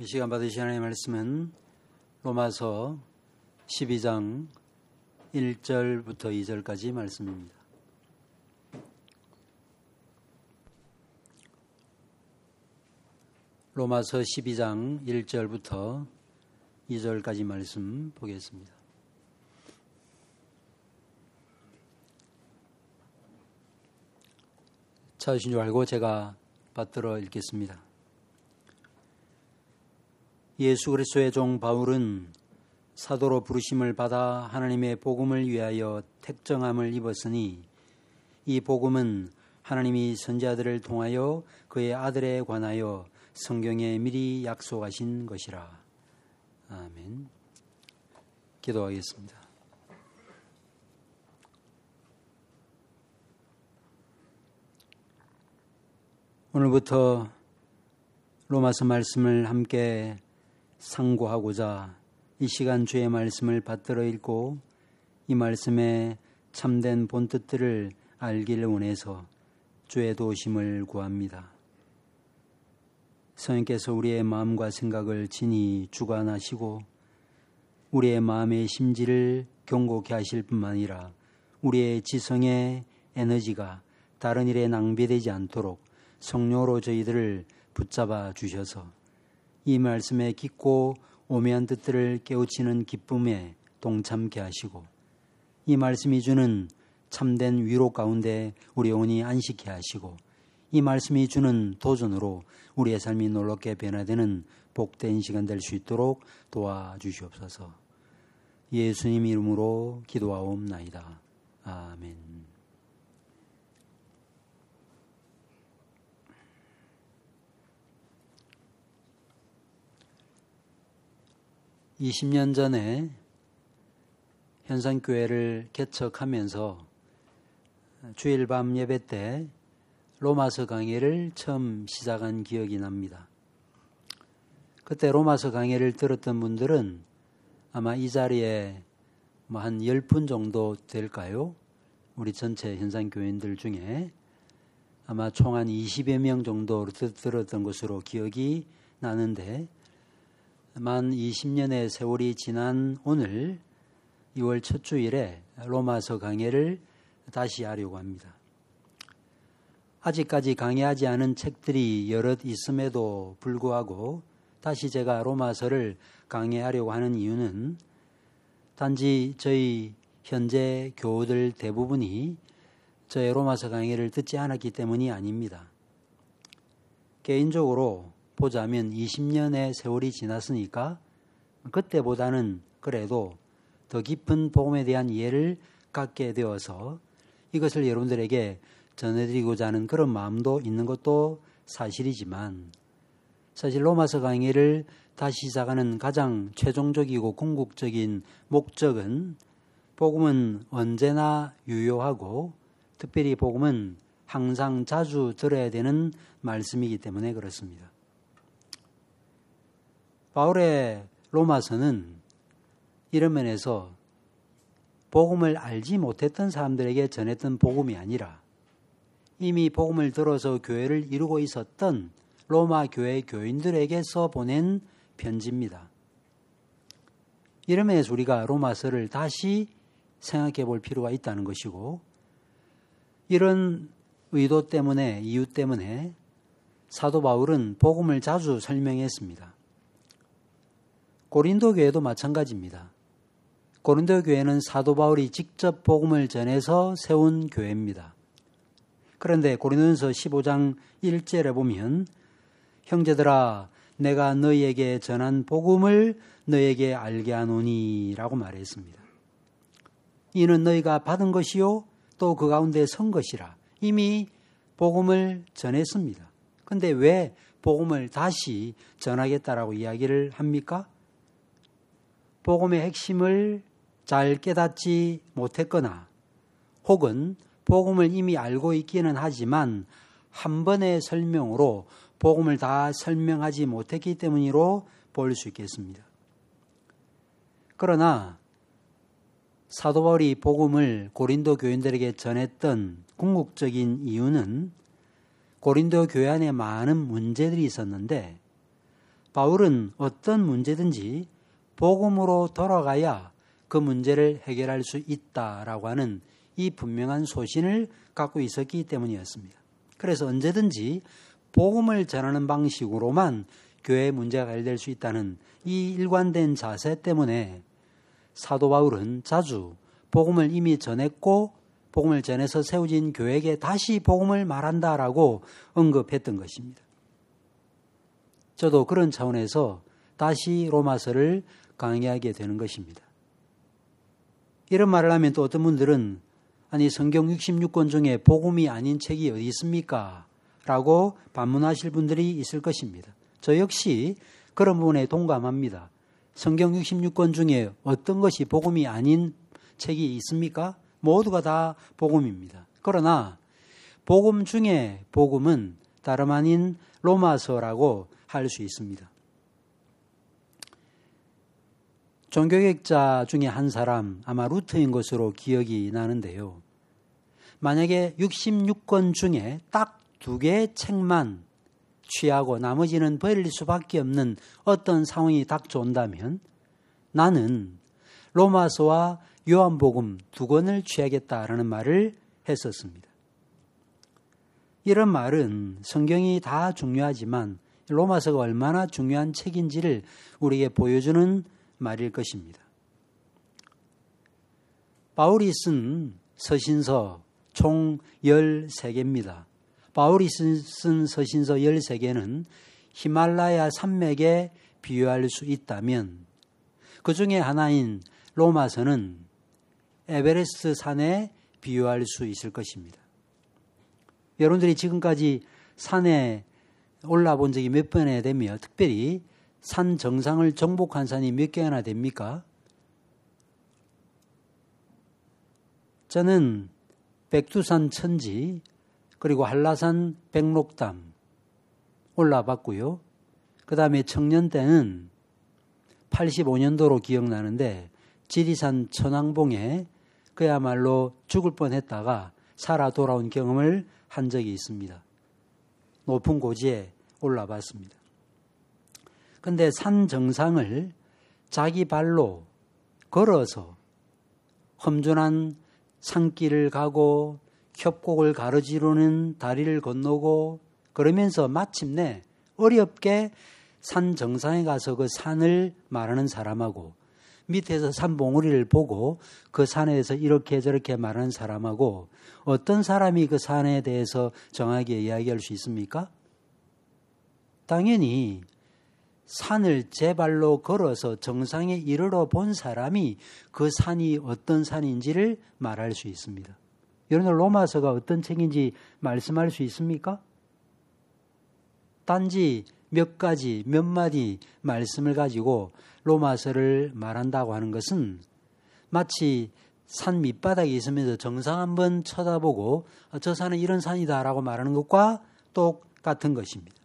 이 시간 받으신 하나님의 말씀은 로마서 12장 1절부터 2절까지 말씀입니다. 로마서 12장 1절부터 2절까지 말씀 보겠습니다. 찾으신 줄 알고 제가 받들어 읽겠습니다. 예수 그리스도의 종 바울은 사도로 부르심을 받아 하나님의 복음을 위하여 택정함을 입었으니 이 복음은 하나님이 선지자들을 통하여 그의 아들에 관하여 성경에 미리 약속하신 것이라. 아멘. 기도하겠습니다. 오늘부터 로마서 말씀을 함께 상고하고자 이 시간 주의 말씀을 받들어 읽고 이 말씀의 참된 본뜻들을 알기를 원해서 주의 도우심을 구합니다. 성령께서 우리의 마음과 생각을 친히 주관하시고 우리의 마음의 심지를 견고케 하실 뿐만 아니라 우리의 지성의 에너지가 다른 일에 낭비되지 않도록 성령으로 저희들을 붙잡아 주셔서 이 말씀의 깊고 오묘한 뜻들을 깨우치는 기쁨에 동참케 하시고 이 말씀이 주는 참된 위로 가운데 우리 영혼이 안식케 하시고 이 말씀이 주는 도전으로 우리의 삶이 놀랍게 변화되는 복된 시간 될 수 있도록 도와주시옵소서. 예수님 이름으로 기도하옵나이다. 아멘. 20년 전에 현산교회를 개척하면서 주일 밤 예배 때 로마서 강해를 처음 시작한 기억이 납니다. 그때 로마서 강해를 들었던 분들은 아마 이 자리에 한 10분 정도 될까요? 우리 전체 현산교회인들 중에 아마 총 한 20여 명 정도 들었던 것으로 기억이 나는데 만 20년의 세월이 지난 오늘 2월 첫 주일에 로마서 강해를 다시 하려고 합니다. 아직까지 강해하지 않은 책들이 여럿 있음에도 불구하고 다시 제가 로마서를 강해하려고 하는 이유는 단지 저희 현재 교우들 대부분이 저의 로마서 강해를 듣지 않았기 때문이 아닙니다. 개인적으로 보자면 20년의 세월이 지났으니까 그때보다는 그래도 더 깊은 복음에 대한 이해를 갖게 되어서 이것을 여러분들에게 전해드리고자 하는 그런 마음도 있는 것도 사실이지만 사실 로마서 강의를 다시 시작하는 가장 최종적이고 궁극적인 목적은 복음은 언제나 유효하고 특별히 복음은 항상 자주 들어야 되는 말씀이기 때문에 그렇습니다. 바울의 로마서는 이런 면에서 복음을 알지 못했던 사람들에게 전했던 복음이 아니라 이미 복음을 들어서 교회를 이루고 있었던 로마 교회 교인들에게서 보낸 편지입니다. 이런 면에서 우리가 로마서를 다시 생각해 볼 필요가 있다는 것이고 이런 의도 때문에 이유 때문에 사도 바울은 복음을 자주 설명했습니다. 고린도 교회도 마찬가지입니다. 고린도 교회는 사도 바울이 직접 복음을 전해서 세운 교회입니다. 그런데 고린도전서 15장 1절에 보면 형제들아 내가 너희에게 전한 복음을 너희에게 알게 하노니 라고 말했습니다. 이는 너희가 받은 것이요 또 그 가운데 선 것이라 이미 복음을 전했습니다. 그런데 왜 복음을 다시 전하겠다라고 이야기를 합니까? 복음의 핵심을 잘 깨닫지 못했거나 혹은 복음을 이미 알고 있기는 하지만 한 번의 설명으로 복음을 다 설명하지 못했기 때문이로 볼 수 있겠습니다. 그러나 사도 바울이 복음을 고린도 교인들에게 전했던 궁극적인 이유는 고린도 교회 안에 많은 문제들이 있었는데 바울은 어떤 문제든지 복음으로 돌아가야 그 문제를 해결할 수 있다라고 하는 이 분명한 소신을 갖고 있었기 때문이었습니다. 그래서 언제든지 복음을 전하는 방식으로만 교회의 문제가 해결될 수 있다는 이 일관된 자세 때문에 사도 바울은 자주 복음을 이미 전했고 복음을 전해서 세워진 교회에게 다시 복음을 말한다라고 언급했던 것입니다. 저도 그런 차원에서 다시 로마서를 강의하게 되는 것입니다. 이런 말을 하면 또 어떤 분들은 아니 성경 66권 중에 복음이 아닌 책이 어디 있습니까? 라고 반문하실 분들이 있을 것입니다. 저 역시 그런 부분에 동감합니다. 성경 66권 중에 어떤 것이 복음이 아닌 책이 있습니까? 모두가 다 복음입니다. 그러나 복음 중에 복음은 다름 아닌 로마서라고 할 수 있습니다. 종교개혁자 중에 한 사람, 아마 루터인 것으로 기억이 나는데요. 만약에 66권 중에 딱 2개의 책만 취하고 나머지는 버릴 수밖에 없는 어떤 상황이 닥쳐온다면 나는 로마서와 요한복음 2권을 취하겠다라는 말을 했었습니다. 이런 말은 성경이 다 중요하지만 로마서가 얼마나 중요한 책인지를 우리에게 보여주는 말일 것입니다. 바울이 쓴 서신서 총 13개입니다. 바울이 쓴 서신서 13개는 히말라야 산맥에 비유할 수 있다면 그 중에 하나인 로마서는 에베레스트 산에 비유할 수 있을 것입니다. 여러분들이 지금까지 산에 올라본 적이 몇 번이나 되며 특별히 산 정상을 정복한 산이 몇 개나 됩니까? 저는 백두산 천지 그리고 한라산 백록담 올라봤고요. 그 다음에 청년 때는 85년도로 기억나는데 지리산 천왕봉에 그야말로 죽을 뻔했다가 살아 돌아온 경험을 한 적이 있습니다. 높은 고지에 올라봤습니다. 그런데 산 정상을 자기 발로 걸어서 험준한 산길을 가고 협곡을 가로지르는 다리를 건너고 그러면서 마침내 어렵게 산 정상에 가서 그 산을 말하는 사람하고 밑에서 산 봉우리를 보고 그 산에서 이렇게 저렇게 말하는 사람하고 어떤 사람이 그 산에 대해서 정확하게 이야기할 수 있습니까? 당연히 산을 제 발로 걸어서 정상에 이르러 본 사람이 그 산이 어떤 산인지를 말할 수 있습니다. 여러분 로마서가 어떤 책인지 말씀할 수 있습니까? 단지 몇 가지, 몇 마디 말씀을 가지고 로마서를 말한다고 하는 것은 마치 산 밑바닥에 있으면서 정상 한번 쳐다보고 저 산은 이런 산이다라고 말하는 것과 똑같은 것입니다.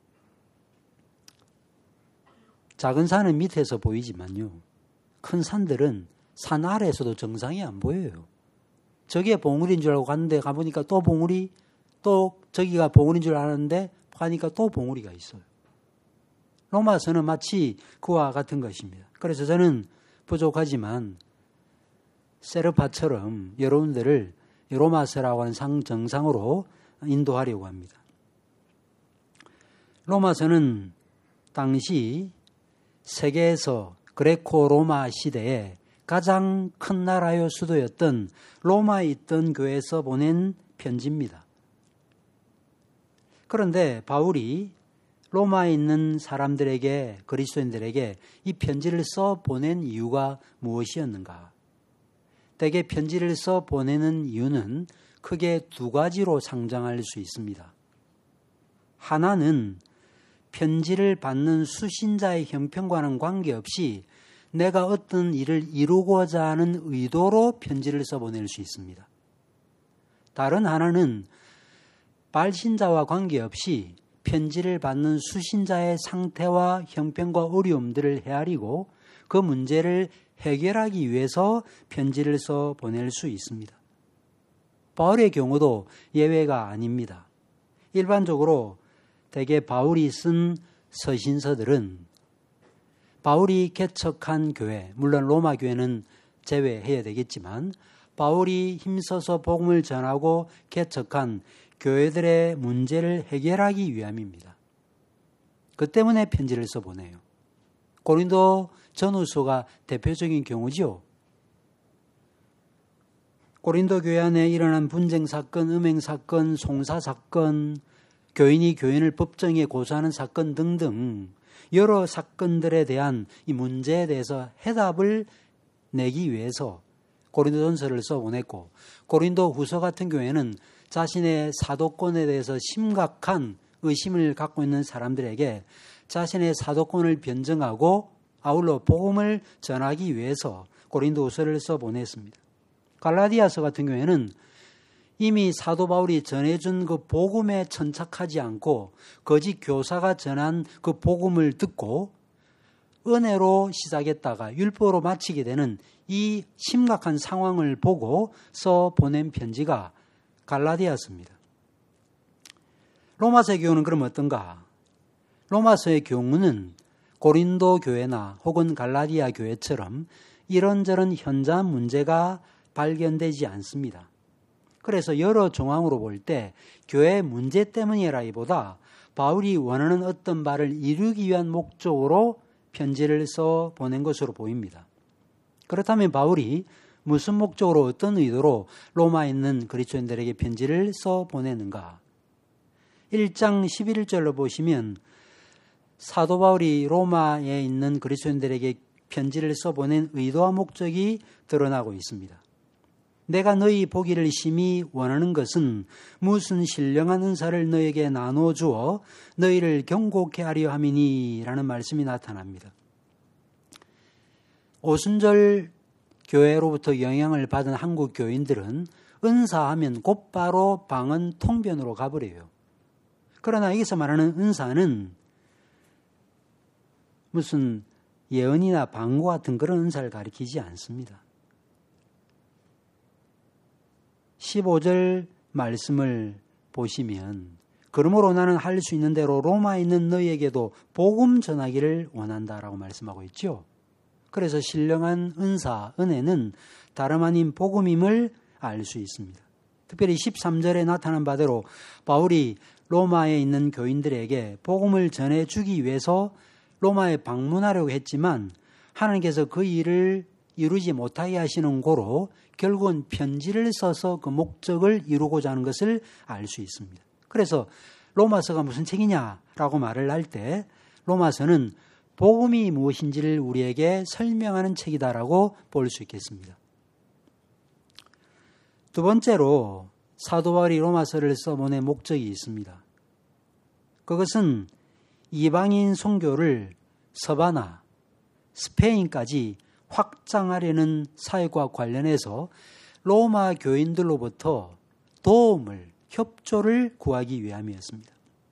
작은 산은 밑에서 보이지만요. 큰 산들은 산 아래에서도 정상이 안 보여요. 저게 봉우리인 줄 알고 갔는데 가보니까 또 봉우리, 또 저기가 봉우리인 줄 알았는데 가니까 또 봉우리가 있어요. 로마서는 마치 그와 같은 것입니다. 그래서 저는 부족하지만 세르파처럼 여러분들을 로마서라고 하는 정상으로 인도하려고 합니다. 로마서는 당시 세계에서 그레코 로마 시대에 가장 큰 나라요 수도였던 로마에 있던 교회에서 보낸 편지입니다. 그런데 바울이 로마에 있는 사람들에게, 그리스도인들에게 이 편지를 써 보낸 이유가 무엇이었는가? 대개 편지를 써 보내는 이유는 크게 2가지로 상정할 수 있습니다. 하나는 편지를 받는 수신자의 형편과는 관계없이 내가 어떤 일을 이루고자 하는 의도로 편지를 써 보낼 수 있습니다. 다른 하나는 발신자와 관계없이 편지를 받는 수신자의 상태와 형편과 어려움들을 헤아리고 그 문제를 해결하기 위해서 편지를 써 보낼 수 있습니다. 바울의 경우도 예외가 아닙니다. 일반적으로 대개 바울이 쓴 서신서들은 바울이 개척한 교회, 물론 로마 교회는 제외해야 되겠지만 바울이 힘써서 복음을 전하고 개척한 교회들의 문제를 해결하기 위함입니다. 그 때문에 편지를 써보내요. 고린도 전후서가 대표적인 경우죠. 고린도 교회 안에 일어난 분쟁 사건, 음행 사건, 송사 사건, 교인이 교인을 법정에 고소하는 사건 등등 여러 사건들에 대한 이 문제에 대해서 해답을 내기 위해서 고린도전서를 써보냈고, 고린도 후서 같은 경우에는 자신의 사도권에 대해서 심각한 의심을 갖고 있는 사람들에게 자신의 사도권을 변증하고 아울러 복음을 전하기 위해서 고린도 후서를 써보냈습니다. 갈라디아서 같은 경우에는 이미 사도 바울이 전해준 그 복음에 천착하지 않고 거짓 교사가 전한 그 복음을 듣고 은혜로 시작했다가 율법으로 마치게 되는 이 심각한 상황을 보고 써 보낸 편지가 갈라디아서입니다. 로마서의 경우는 그럼 어떤가? 로마서의 경우는 고린도 교회나 혹은 갈라디아 교회처럼 이런저런 현장 문제가 발견되지 않습니다. 그래서 여러 정황으로 볼 때 교회 문제 때문이라기보다 바울이 원하는 어떤 바를 이루기 위한 목적으로 편지를 써 보낸 것으로 보입니다. 그렇다면 바울이 무슨 목적으로 어떤 의도로 로마에 있는 그리스도인들에게 편지를 써 보내는가? 1장 11절로 보시면 사도 바울이 로마에 있는 그리스도인들에게 편지를 써 보낸 의도와 목적이 드러나고 있습니다. 내가 너희 보기를 심히 원하는 것은 무슨 신령한 은사를 너에게 나눠주어 너희를 경고케 하려 함이니 라는 말씀이 나타납니다. 오순절 교회로부터 영향을 받은 한국 교인들은 은사하면 곧바로 방언 통변으로 가버려요. 그러나 여기서 말하는 은사는 무슨 예언이나 방구 같은 그런 은사를 가리키지 않습니다. 15절 말씀을 보시면 그러므로 나는 할 수 있는 대로 로마에 있는 너희에게도 복음 전하기를 원한다라고 말씀하고 있죠. 그래서 신령한 은사, 은혜는 다름 아닌 복음임을 알 수 있습니다. 특별히 13절에 나타난 바대로 바울이 로마에 있는 교인들에게 복음을 전해주기 위해서 로마에 방문하려고 했지만 하나님께서 그 일을 이루지 못하게 하시는 고로 결국은 편지를 써서 그 목적을 이루고자 하는 것을 알 수 있습니다. 그래서 로마서가 무슨 책이냐라고 말을 할 때 로마서는 복음이 무엇인지를 우리에게 설명하는 책이다라고 볼 수 있겠습니다. 두 번째로 사도 바울이 로마서를 써보낸 목적이 있습니다. 그것은 이방인 선교를 서바나, 스페인까지 확장하려는 사역과 관련해서 로마 교인들로부터 도움을, 협조를 구하기 위함이었습니다.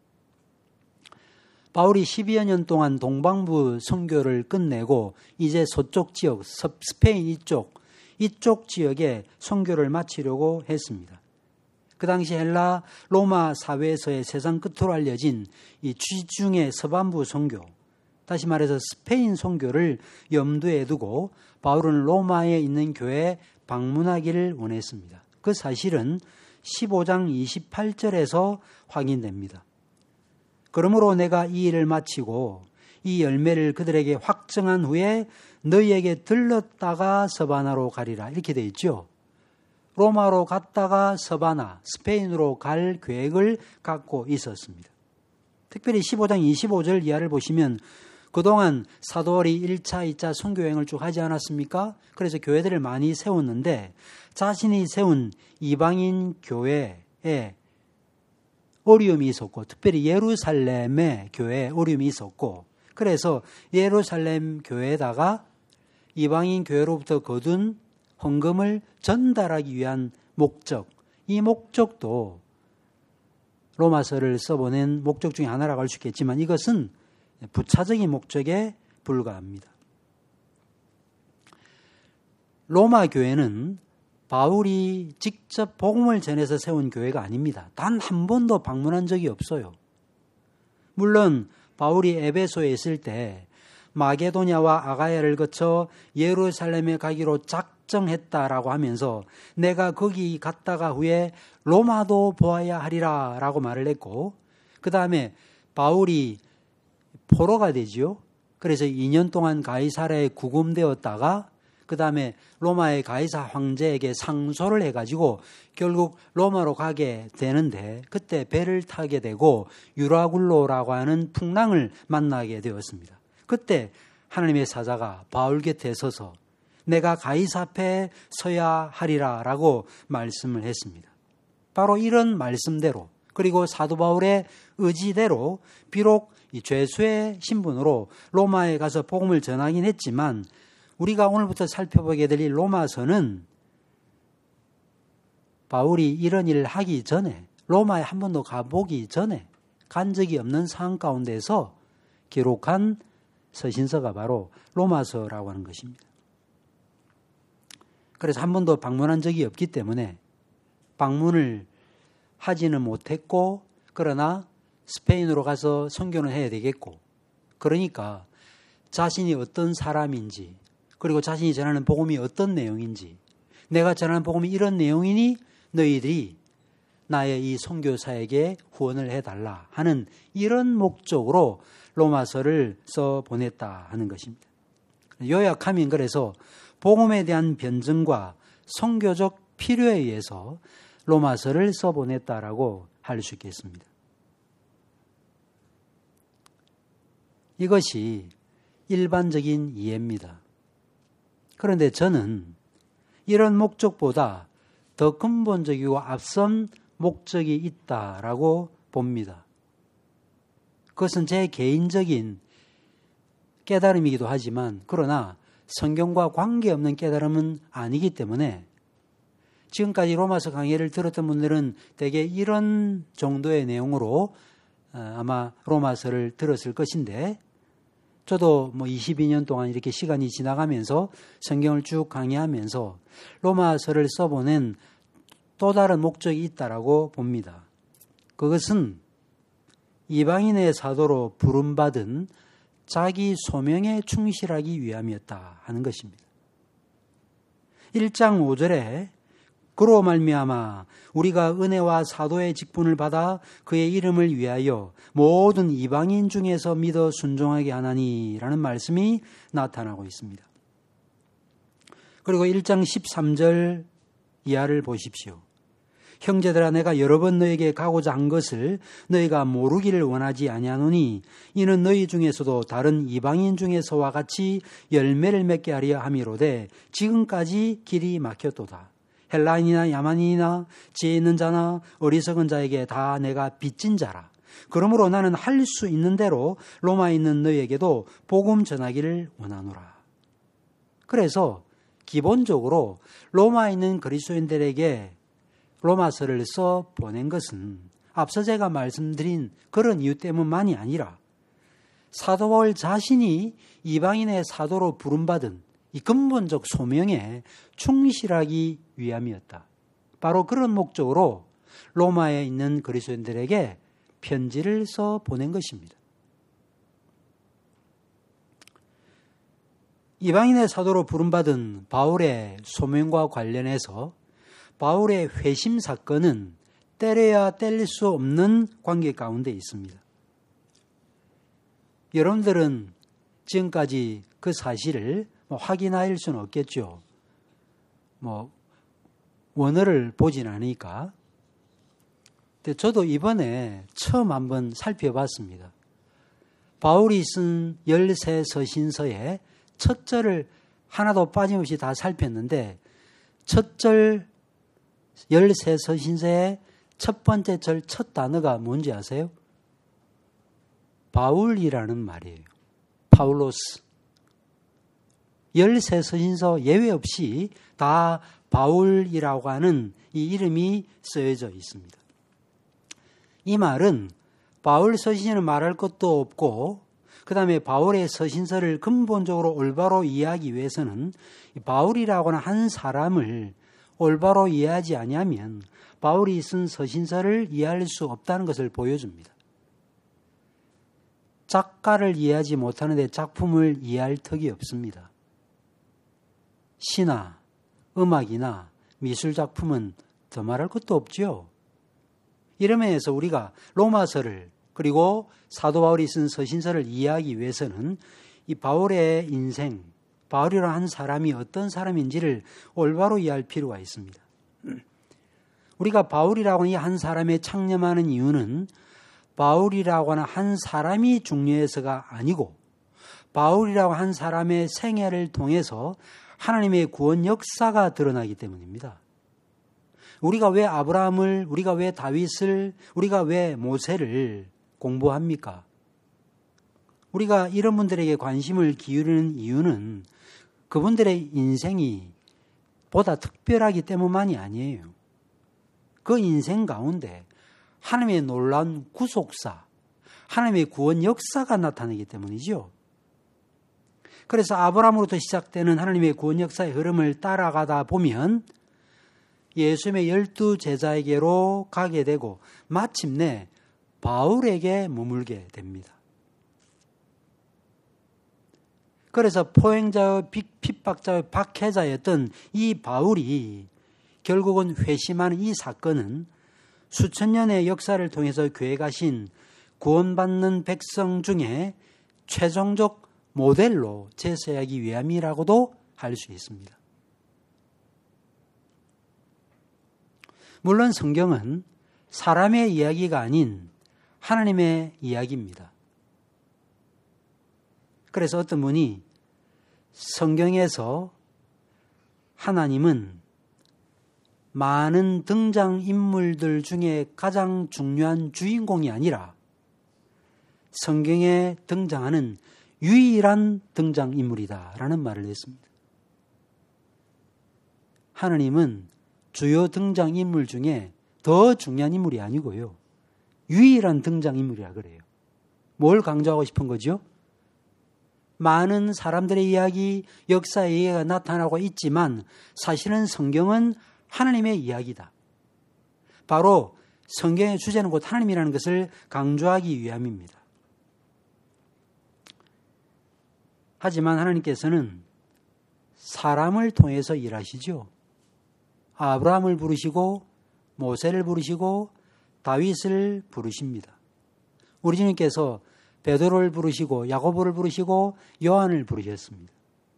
바울이 12여 년 동안 동방부 선교를 끝내고 이제 서쪽 지역, 스페인 이쪽 지역에 선교를 마치려고 했습니다. 그 당시 헬라 로마 사회에서의 세상 끝으로 알려진 이 지중해 서반부 선교, 다시 말해서 스페인 선교를 염두에 두고 바울은 로마에 있는 교회에 방문하기를 원했습니다. 그 사실은 15장 28절에서 확인됩니다. 그러므로 내가 이 일을 마치고 이 열매를 그들에게 확정한 후에 너희에게 들렀다가 서바나로 가리라. 이렇게 되어 있죠. 로마로 갔다가 서바나, 스페인으로 갈 계획을 갖고 있었습니다. 특별히 15장 25절 이하를 보시면 그동안 사도 바울이 1차, 2차 선교여행을 쭉 하지 않았습니까? 그래서 교회들을 많이 세웠는데 자신이 세운 이방인 교회에 어려움이 있었고, 특별히 예루살렘의 교회에 어려움이 있었고, 그래서 예루살렘 교회에다가 이방인 교회로부터 거둔 헌금을 전달하기 위한 목적, 이 목적도 로마서를 써보낸 목적 중에 하나라고 할 수 있겠지만 이것은 부차적인 목적에 불과합니다. 로마 교회는 바울이 직접 복음을 전해서 세운 교회가 아닙니다. 단 한 번도 방문한 적이 없어요. 물론 바울이 에베소에 있을 때 마게도냐와 아가야를 거쳐 예루살렘에 가기로 작정했다라고 하면서 내가 거기 갔다가 후에 로마도 보아야 하리라 라고 말을 했고, 그 다음에 바울이 포로가 되지요. 그래서 2년 동안 가이사랴에 구금되었다가 그 다음에 로마의 가이사 황제에게 상소를 해가지고 결국 로마로 가게 되는데, 그때 배를 타게 되고 유라굴로라고 하는 풍랑을 만나게 되었습니다. 그때 하나님의 사자가 바울 곁에 서서 내가 가이사 앞에 서야 하리라 라고 말씀을 했습니다. 바로 이런 말씀대로, 그리고 사도 바울의 의지대로 비록 이 죄수의 신분으로 로마에 가서 복음을 전하긴 했지만, 우리가 오늘부터 살펴보게 될 이 로마서는 바울이 이런 일을 하기 전에, 로마에 한 번도 가보기 전에 간 적이 없는 상황 가운데서 기록한 서신서가 바로 로마서라고 하는 것입니다. 그래서 한 번도 방문한 적이 없기 때문에 방문을 하지는 못했고, 그러나 스페인으로 가서 선교는 해야 되겠고, 그러니까 자신이 어떤 사람인지, 그리고 자신이 전하는 복음이 어떤 내용인지, 내가 전하는 복음이 이런 내용이니 너희들이 나의 이 선교사에게 후원을 해달라 하는 이런 목적으로 로마서를 써 보냈다 하는 것입니다. 요약하면 그래서 복음에 대한 변증과 선교적 필요에 의해서 로마서를 써 보냈다라고 할 수 있겠습니다. 이것이 일반적인 이해입니다. 그런데 저는 이런 목적보다 더 근본적이고 앞선 목적이 있다라고 봅니다. 그것은 제 개인적인 깨달음이기도 하지만, 그러나 성경과 관계없는 깨달음은 아니기 때문에 지금까지 로마서 강의를 들었던 분들은 대개 이런 정도의 내용으로 아마 로마서를 들었을 것인데, 저도 22년 동안 이렇게 시간이 지나가면서 성경을 쭉 강의하면서 로마서를 써보낸 또 다른 목적이 있다라고 봅니다. 그것은 이방인의 사도로 부름받은 자기 소명에 충실하기 위함이었다 하는 것입니다. 1장 5절에 그로 말미암아 우리가 은혜와 사도의 직분을 받아 그의 이름을 위하여 모든 이방인 중에서 믿어 순종하게 하나니라는 말씀이 나타나고 있습니다. 그리고 1장 13절 이하를 보십시오. 형제들아, 내가 여러 번 너에게 가고자 한 것을 너희가 모르기를 원하지 아니하노니 이는 너희 중에서도 다른 이방인 중에서와 같이 열매를 맺게 하려 함이로되 지금까지 길이 막혔도다. 헬라인이나 야만인이나 지혜 있는 자나 어리석은 자에게 다 내가 빚진 자라. 그러므로 나는 할 수 있는 대로 로마에 있는 너희에게도 복음 전하기를 원하노라. 그래서 기본적으로 로마에 있는 그리스도인들에게 로마서를 써 보낸 것은 앞서 제가 말씀드린 그런 이유 때문만이 아니라 사도 바울 자신이 이방인의 사도로 부름받은 이 근본적 소명에 충실하기 위함이었다. 바로 그런 목적으로 로마에 있는 그리스도인들에게 편지를 써 보낸 것입니다. 이방인의 사도로 부름받은 바울의 소명과 관련해서 바울의 회심 사건은 때려야 뗄 수 없는 관계 가운데 있습니다. 여러분들은 지금까지 그 사실을 확인할 수는 없겠죠. 원어를 보진 않으니까. 근데 저도 이번에 처음 한번 살펴봤습니다. 바울이 쓴 13서신서의 첫 절을 하나도 빠짐없이 다 살폈는데, 첫 절 13서신서의 첫 번째 절 첫 단어가 뭔지 아세요? 바울이라는 말이에요. 파울로스. 13서신서 예외 없이 다 바울이라고 하는 이 이름이 쓰여져 있습니다. 이 말은 바울 서신을 말할 것도 없고, 그 다음에 바울의 서신서를 근본적으로 올바로 이해하기 위해서는 바울이라고 하는 한 사람을 올바로 이해하지 아니하면 바울이 쓴 서신서를 이해할 수 없다는 것을 보여줍니다. 작가를 이해하지 못하는데 작품을 이해할 턱이 없습니다. 시나 음악이나 미술 작품은 더 말할 것도 없죠. 이런 면에서 우리가 로마서를 그리고 사도 바울이 쓴 서신서를 이해하기 위해서는 이 바울의 인생, 바울이라는 한 사람이 어떤 사람인지를 올바로 이해할 필요가 있습니다. 우리가 바울이라고 하는 이 한 사람에 창념하는 이유는 바울이라고 하는 한 사람이 중요해서가 아니고 바울이라고 한 사람의 생애를 통해서 하나님의 구원 역사가 드러나기 때문입니다. 우리가 왜 아브라함을, 우리가 왜 다윗을, 우리가 왜 모세를 공부합니까? 우리가 이런 분들에게 관심을 기울이는 이유는 그분들의 인생이 보다 특별하기 때문만이 아니에요. 그 인생 가운데 하나님의 놀라운 구속사, 하나님의 구원 역사가 나타나기 때문이죠. 그래서 아브라함으로부터 시작되는 하나님의 구원 역사의 흐름을 따라가다 보면 예수님의 12 제자에게로 가게 되고 마침내 바울에게 머물게 됩니다. 그래서 포행자의 핍박자의 박해자였던 이 바울이 결국은 회심하는 이 사건은 수천 년의 역사를 통해서 교회 가신 구원받는 백성 중에 최종적 모델로 제시하기 위함이라고도 할 수 있습니다. 물론 성경은 사람의 이야기가 아닌 하나님의 이야기입니다. 그래서 어떤 분이 성경에서 하나님은 많은 등장인물들 중에 가장 중요한 주인공이 아니라 성경에 등장하는 유일한 등장인물이다라는 말을 했습니다. 하나님은 주요 등장인물 중에 더 중요한 인물이 아니고요. 유일한 등장인물이라 그래요. 뭘 강조하고 싶은 거죠? 많은 사람들의 이야기, 역사의 이야기가 나타나고 있지만 사실은 성경은 하나님의 이야기다. 바로 성경의 주제는 곧 하나님이라는 것을 강조하기 위함입니다. 하지만 하나님께서는 사람을 통해서 일하시죠. 아브라함을 부르시고 모세를 부르시고 다윗을 부르십니다. 우리 주님께서 베드로를 부르시고 야고보를 부르시고 요한을 부르셨습니다.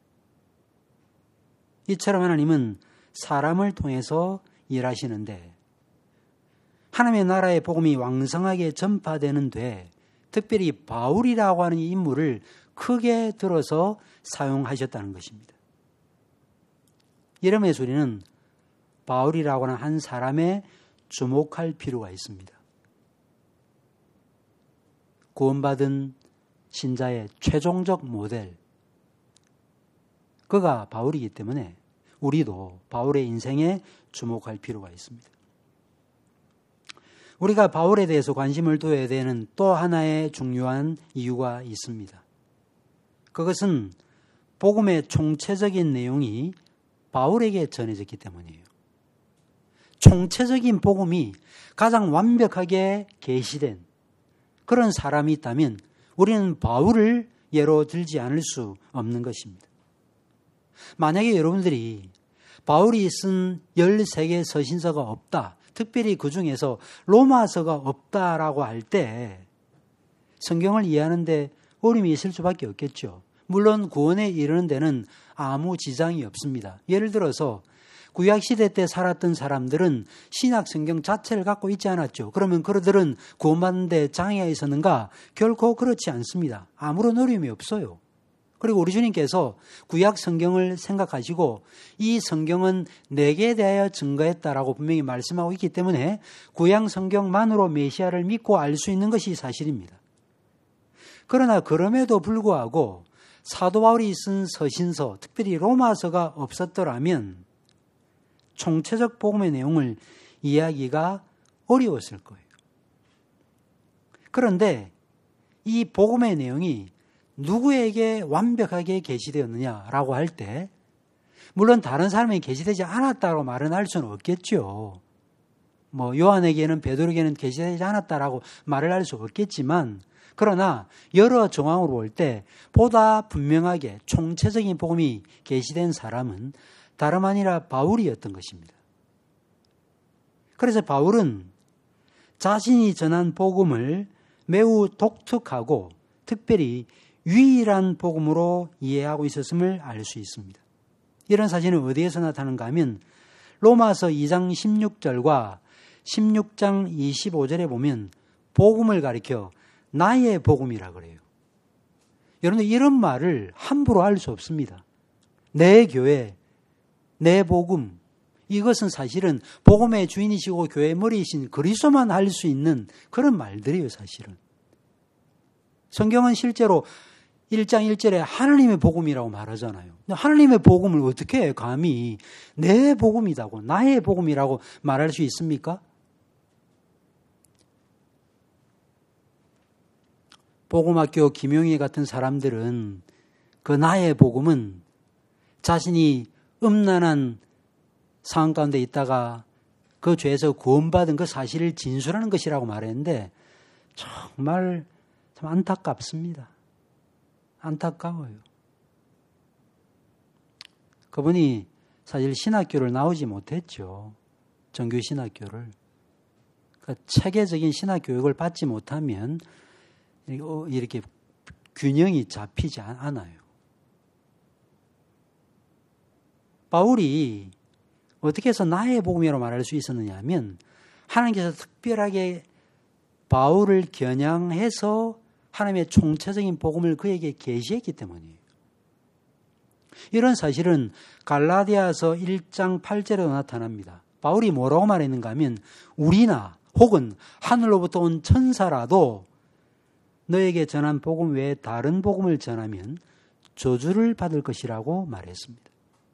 이처럼 하나님은 사람을 통해서 일하시는데 하나님의 나라의 복음이 왕성하게 전파되는 데 특별히 바울이라고 하는 인물을 크게 들어서 사용하셨다는 것입니다. 이러면서 우리는 바울이라고 하는 한 사람에 주목할 필요가 있습니다. 구원받은 신자의 최종적 모델, 그가 바울이기 때문에 우리도 바울의 인생에 주목할 필요가 있습니다. 우리가 바울에 대해서 관심을 둬야 되는 또 하나의 중요한 이유가 있습니다. 그것은 복음의 총체적인 내용이 바울에게 전해졌기 때문이에요. 총체적인 복음이 가장 완벽하게 계시된 그런 사람이 있다면 우리는 바울을 예로 들지 않을 수 없는 것입니다. 만약에 여러분들이 바울이 쓴 13개 서신서가 없다, 특별히 그 중에서 로마서가 없다라고 할 때 성경을 이해하는데 어려움이 있을 수밖에 없겠죠. 물론 구원에 이르는 데는 아무 지장이 없습니다. 예를 들어서 구약시대 때 살았던 사람들은 신약 성경 자체를 갖고 있지 않았죠. 그러면 그들은 구원받는 데 장애가 있었는가? 결코 그렇지 않습니다. 아무런 어려움이 없어요. 그리고 우리 주님께서 구약 성경을 생각하시고 이 성경은 내게 대하여 증거했다라고 분명히 말씀하고 있기 때문에 구약 성경만으로 메시아를 믿고 알 수 있는 것이 사실입니다. 그러나 그럼에도 불구하고 사도 바울이 쓴 서신서, 특별히 로마서가 없었더라면 총체적 복음의 내용을 이해하기가 어려웠을 거예요. 그런데 이 복음의 내용이 누구에게 완벽하게 계시되었느냐라고 할 때 물론 다른 사람에게 계시되지 않았다고 말은 할 수는 없겠죠. 요한에게는 베드로에게는 계시되지 않았다라고 말을 할 수 없겠지만 그러나 여러 정황으로 볼 때 보다 분명하게 총체적인 복음이 계시된 사람은 다름 아니라 바울이었던 것입니다. 그래서 바울은 자신이 전한 복음을 매우 독특하고 특별히 유일한 복음으로 이해하고 있었음을 알 수 있습니다. 이런 사실은 어디에서 나타나는가 하면 로마서 2장 16절과 16장 25절에 보면 복음을 가리켜 나의 복음이라 그래요. 여러분들 이런 말을 함부로 할 수 없습니다. 내 교회, 내 복음, 이것은 사실은 복음의 주인이시고 교회의 머리이신 그리스도만 할 수 있는 그런 말들이에요, 사실은. 성경은 실제로 1장 1절에 하나님의 복음이라고 말하잖아요. 하나님의 복음을 어떻게 감히 내 복음이라고, 나의 복음이라고 말할 수 있습니까? 복음학교 김용희 같은 사람들은 그 나의 복음은 자신이 음란한 상황 가운데 있다가 그 죄에서 구원받은 그 사실을 진술하는 것이라고 말했는데 정말 참 안타깝습니다. 안타까워요. 그분이 사실 신학교를 나오지 못했죠. 정규 신학교를. 그러니까 체계적인 신학교육을 받지 못하면 이렇게 균형이 잡히지 않아요. 바울이 어떻게 해서 나의 복음이라고 말할 수 있었느냐 하면 하나님께서 특별하게 바울을 겨냥해서 하나님의 총체적인 복음을 그에게 계시했기 때문이에요. 이런 사실은 갈라디아서 1장 8절에도 나타납니다. 바울이 뭐라고 말했는가 하면 우리나 혹은 하늘로부터 온 천사라도 너에게 전한 복음 외에 다른 복음을 전하면 저주를 받을 것이라고 말했습니다.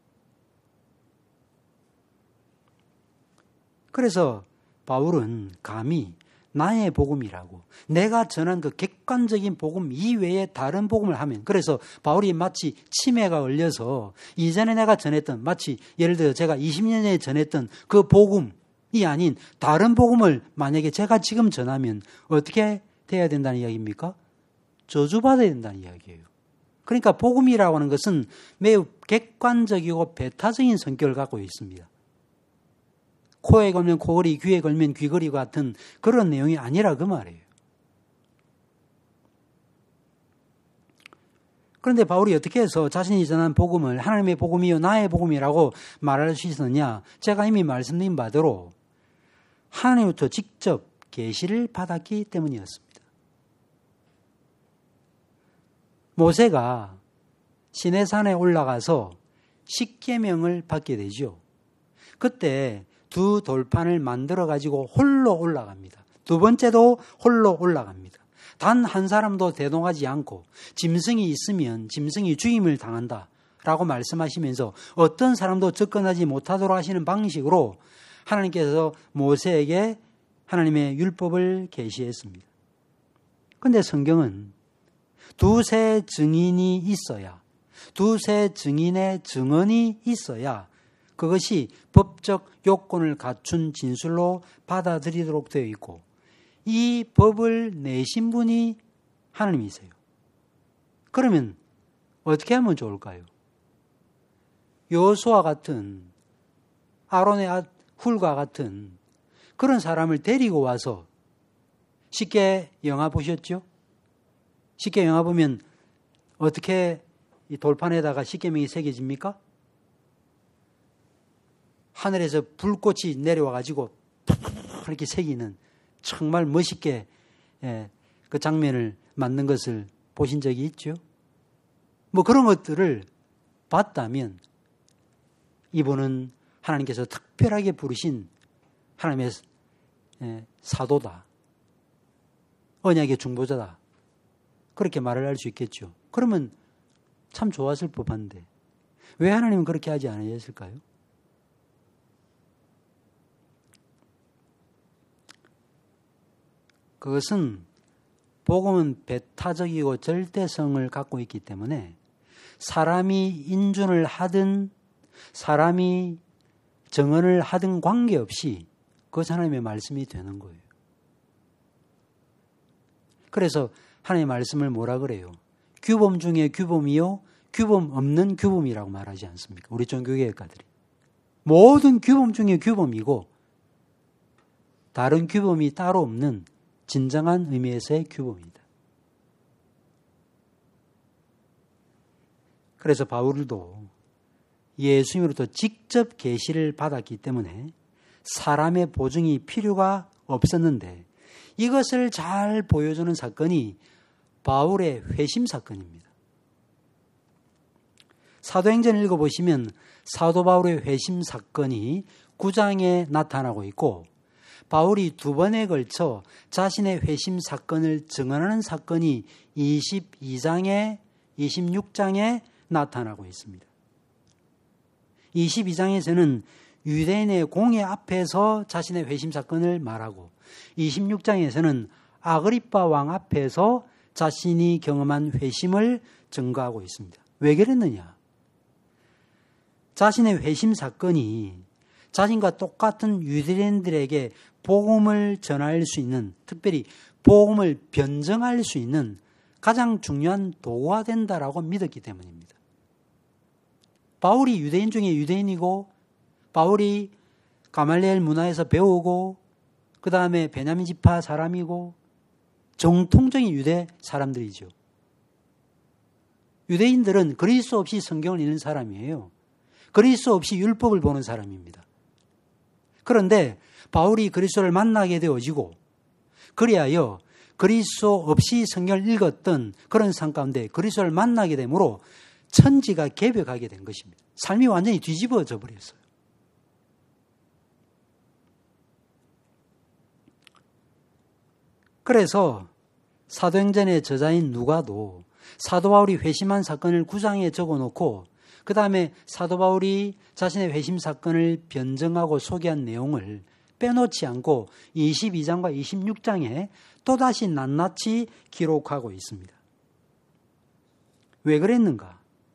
그래서 바울은 감히 나의 복음이라고 내가 전한 그 객관적인 복음 이외에 다른 복음을 하면 그래서 바울이 마치 치매가 걸려서 이전에 내가 전했던 마치 예를 들어 제가 20년 전에 전했던 그 복음이 아닌 다른 복음을 만약에 제가 지금 전하면 어떻게 돼야 된다는 이야기입니까? 저주받아야 된다는 이야기예요. 그러니까 복음이라고 하는 것은 매우 객관적이고 배타적인 성격을 갖고 있습니다. 코에 걸면 코걸이, 귀에 걸면 귀걸이 같은 그런 내용이 아니라 그 말이에요. 그런데 바울이 어떻게 해서 자신이 전한 복음을 하나님의 복음이요 나의 복음이라고 말할 수 있었느냐? 제가 이미 말씀드린 바대로 하나님부터 직접 계시를 받았기 때문이었습니다. 모세가 시내산에 올라가서 십계명을 받게 되죠. 그때 두 돌판을 만들어 가지고 홀로 올라갑니다. 두 번째도 홀로 올라갑니다. 단 한 사람도 대동하지 않고 짐승이 있으면 짐승이 죽임을 당한다라고 말씀하시면서 어떤 사람도 접근하지 못하도록 하시는 방식으로 하나님께서 모세에게 하나님의 율법을 계시했습니다. 그런데 성경은 두세 증인이 있어야, 두세 증인의 증언이 있어야 그것이 법적 요건을 갖춘 진술로 받아들이도록 되어 있고 이 법을 내신 분이 하나님이세요. 그러면 어떻게 하면 좋을까요? 여호수아 같은 아론의 훌과 같은 그런 사람을 데리고 와서 쉽게 영화 보셨죠? 쉽게 영화 보면 어떻게 이 돌판에다가 십계명이 새겨집니까? 하늘에서 불꽃이 내려와 가지고 이렇게 새기는 정말 멋있게 그 장면을 만든 것을 보신 적이 있죠? 뭐 그런 것들을 봤다면 이분은 하나님께서 특별하게 부르신 하나님의 사도다. 언약의 중보자다. 그렇게 말을 할 수 있겠죠. 그러면 참 좋았을 법한데 왜 하나님은 그렇게 하지 않으셨을까요? 그것은 복음은 배타적이고 절대성을 갖고 있기 때문에 사람이 인준을 하든 사람이 정언을 하든 관계없이 그것이 하나님의 말씀이 되는 거예요. 그래서 하나님의 말씀을 뭐라 그래요? 규범 중에 규범이요, 규범 없는 규범이라고 말하지 않습니까? 우리 종교개혁가들이. 모든 규범 중에 규범이고 다른 규범이 따로 없는 진정한 의미에서의 규범이다. 그래서 바울도 예수님으로부터 직접 계시를 받았기 때문에 사람의 보증이 필요가 없었는데 이것을 잘 보여주는 사건이 바울의 회심 사건입니다. 사도행전을 읽어보시면 사도 바울의 회심 사건이 9장에 나타나고 있고 바울이 두 번에 걸쳐 자신의 회심 사건을 증언하는 사건이 22장에 26장에 나타나고 있습니다. 22장에서는 유대인의 공회 앞에서 자신의 회심 사건을 말하고 26장에서는 아그리빠 왕 앞에서 자신이 경험한 회심을 증거하고 있습니다. 왜 그랬느냐? 자신의 회심 사건이 자신과 똑같은 유대인들에게 복음을 전할 수 있는, 특별히 복음을 변증할 수 있는 가장 중요한 도구가 된다라고 믿었기 때문입니다. 바울이 유대인 중에 유대인이고 바울이 가말리엘 문화에서 배우고 그 다음에 베냐민 지파 사람이고 정통적인 유대 사람들이죠. 유대인들은 그리스도 없이 성경을 읽는 사람이에요. 그리스도 없이 율법을 보는 사람입니다. 그런데 바울이 그리스도를 만나게 되어지고 그리하여 그리스도 없이 성경을 읽었던 그런 삶 가운데 그리스도를 만나게 되므로 천지가 개벽하게 된 것입니다. 삶이 완전히 뒤집어져 버렸어요. 그래서 사도행전의 저자인 누가도 사도 바울이 회심한 사건을 9장에 적어놓고 그 다음에 사도 바울이 자신의 회심 사건을 변증하고 소개한 내용을 빼놓지 않고 22장과 26장에 또다시 낱낱이 기록하고 있습니다. 왜 그랬는가?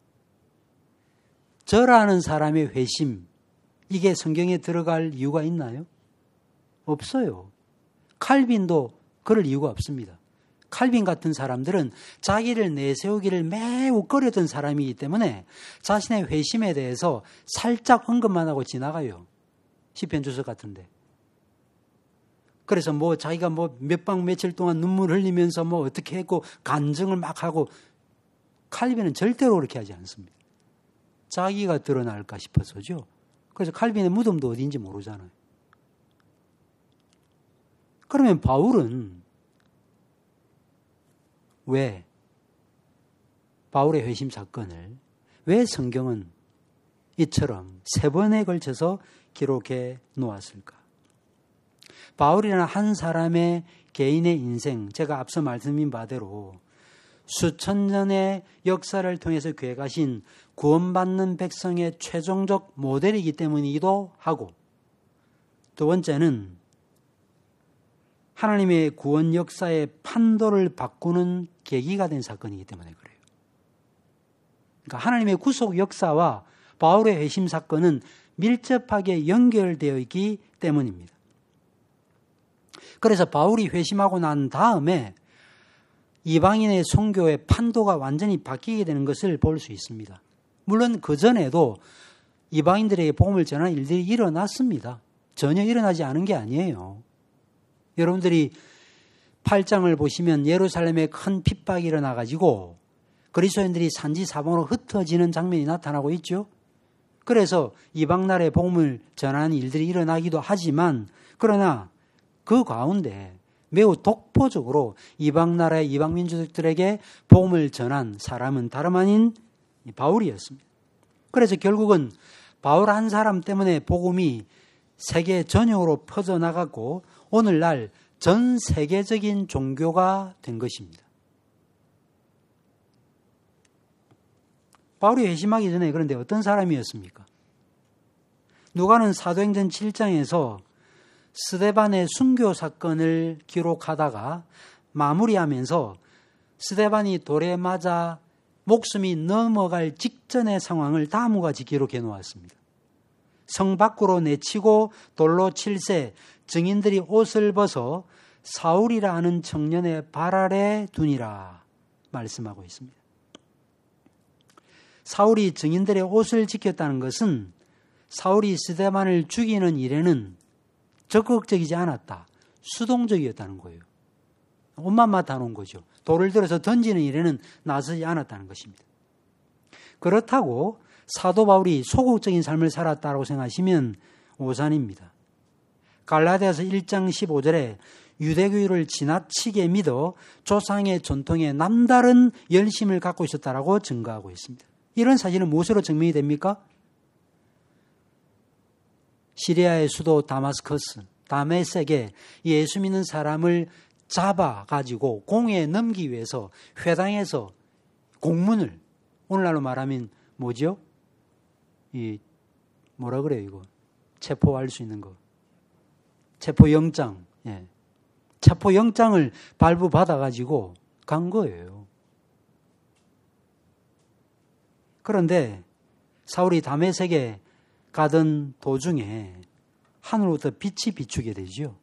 저라는 사람의 회심, 이게 성경에 들어갈 이유가 있나요? 없어요. 칼빈도 그럴 이유가 없습니다. 칼빈 같은 사람들은 자기를 내세우기를 매우 꺼렸던 사람이기 때문에 자신의 회심에 대해서 살짝 언급만 하고 지나가요. 시편 주석 같은데. 그래서 자기가 몇 방 며칠 동안 눈물 흘리면서 어떻게 했고 간증을 막 하고, 칼빈은 절대로 그렇게 하지 않습니다. 자기가 드러날까 싶어서죠. 그래서 칼빈의 무덤도 어디인지 모르잖아요. 그러면 바울은 왜 바울의 회심 사건을, 왜 성경은 이처럼 3번에 걸쳐서 기록해 놓았을까? 바울이라는 한 사람의 개인의 인생, 제가 앞서 말씀드린 바대로 수천 년의 역사를 통해서 계획하신 구원받는 백성의 최종적 모델이기 때문이기도 하고, 두 번째는 하나님의 구원 역사의 판도를 바꾸는 계기가 된 사건이기 때문에 그래요. 그러니까 하나님의 구속 역사와 바울의 회심 사건은 밀접하게 연결되어 있기 때문입니다. 그래서 바울이 회심하고 난 다음에 이방인의 선교의 판도가 완전히 바뀌게 되는 것을 볼 수 있습니다. 물론 그전에도 이방인들에게 복음을 전하는 일들이 일어났습니다. 전혀 일어나지 않은 게 아니에요. 여러분들이 8장을 보시면 예루살렘에 큰 핍박이 일어나가지고 그리스도인들이 산지사방으로 흩어지는 장면이 나타나고 있죠. 그래서 이방 나라에 복음을 전하는 일들이 일어나기도 하지만, 그러나 그 가운데 매우 독보적으로 이방 나라의 이방 민족들에게 복음을 전한 사람은 다름 아닌 바울이었습니다. 그래서 결국은 바울 한 사람 때문에 복음이 세계 전역으로 퍼져나갔고 오늘날 전 세계적인 종교가 된 것입니다. 바울이 회심하기 전에 그런데 어떤 사람이었습니까? 누가는 사도행전 7장에서 스데반의 순교 사건을 기록하다가 마무리하면서 스데반이 돌에 맞아 목숨이 넘어갈 직전의 상황을 다음과 같이 기록해 놓았습니다. 성 밖으로 내치고 돌로 칠세, 증인들이 옷을 벗어 사울이라 하는 청년의 발 아래 두니라 말씀하고 있습니다. 사울이 증인들의 옷을 지켰다는 것은 사울이 스데반을 죽이는 일에는 적극적이지 않았다. 수동적이었다는 거예요. 옷만 맡아놓은 거죠. 돌을 들어서 던지는 일에는 나서지 않았다는 것입니다. 그렇다고 사도 바울이 소극적인 삶을 살았다고 생각하시면 오산입니다. 갈라디아서 1장 15절에 유대교를 지나치게 믿어 조상의 전통에 남다른 열심을 갖고 있었다라고 증거하고 있습니다. 이런 사실은 무엇으로 증명이 됩니까? 시리아의 수도 다메섹에 예수 믿는 사람을 잡아가지고 공에 넘기기 위해서 회당에서 공문을, 오늘날로 말하면 뭐죠? 뭐라 그래요, 이거? 체포할 수 있는 거. 체포영장. 예. 체포영장을 발부받아가지고 간 거예요. 그런데 사울이 다메섹에 가던 도중에 하늘로부터 빛이 비추게 되죠.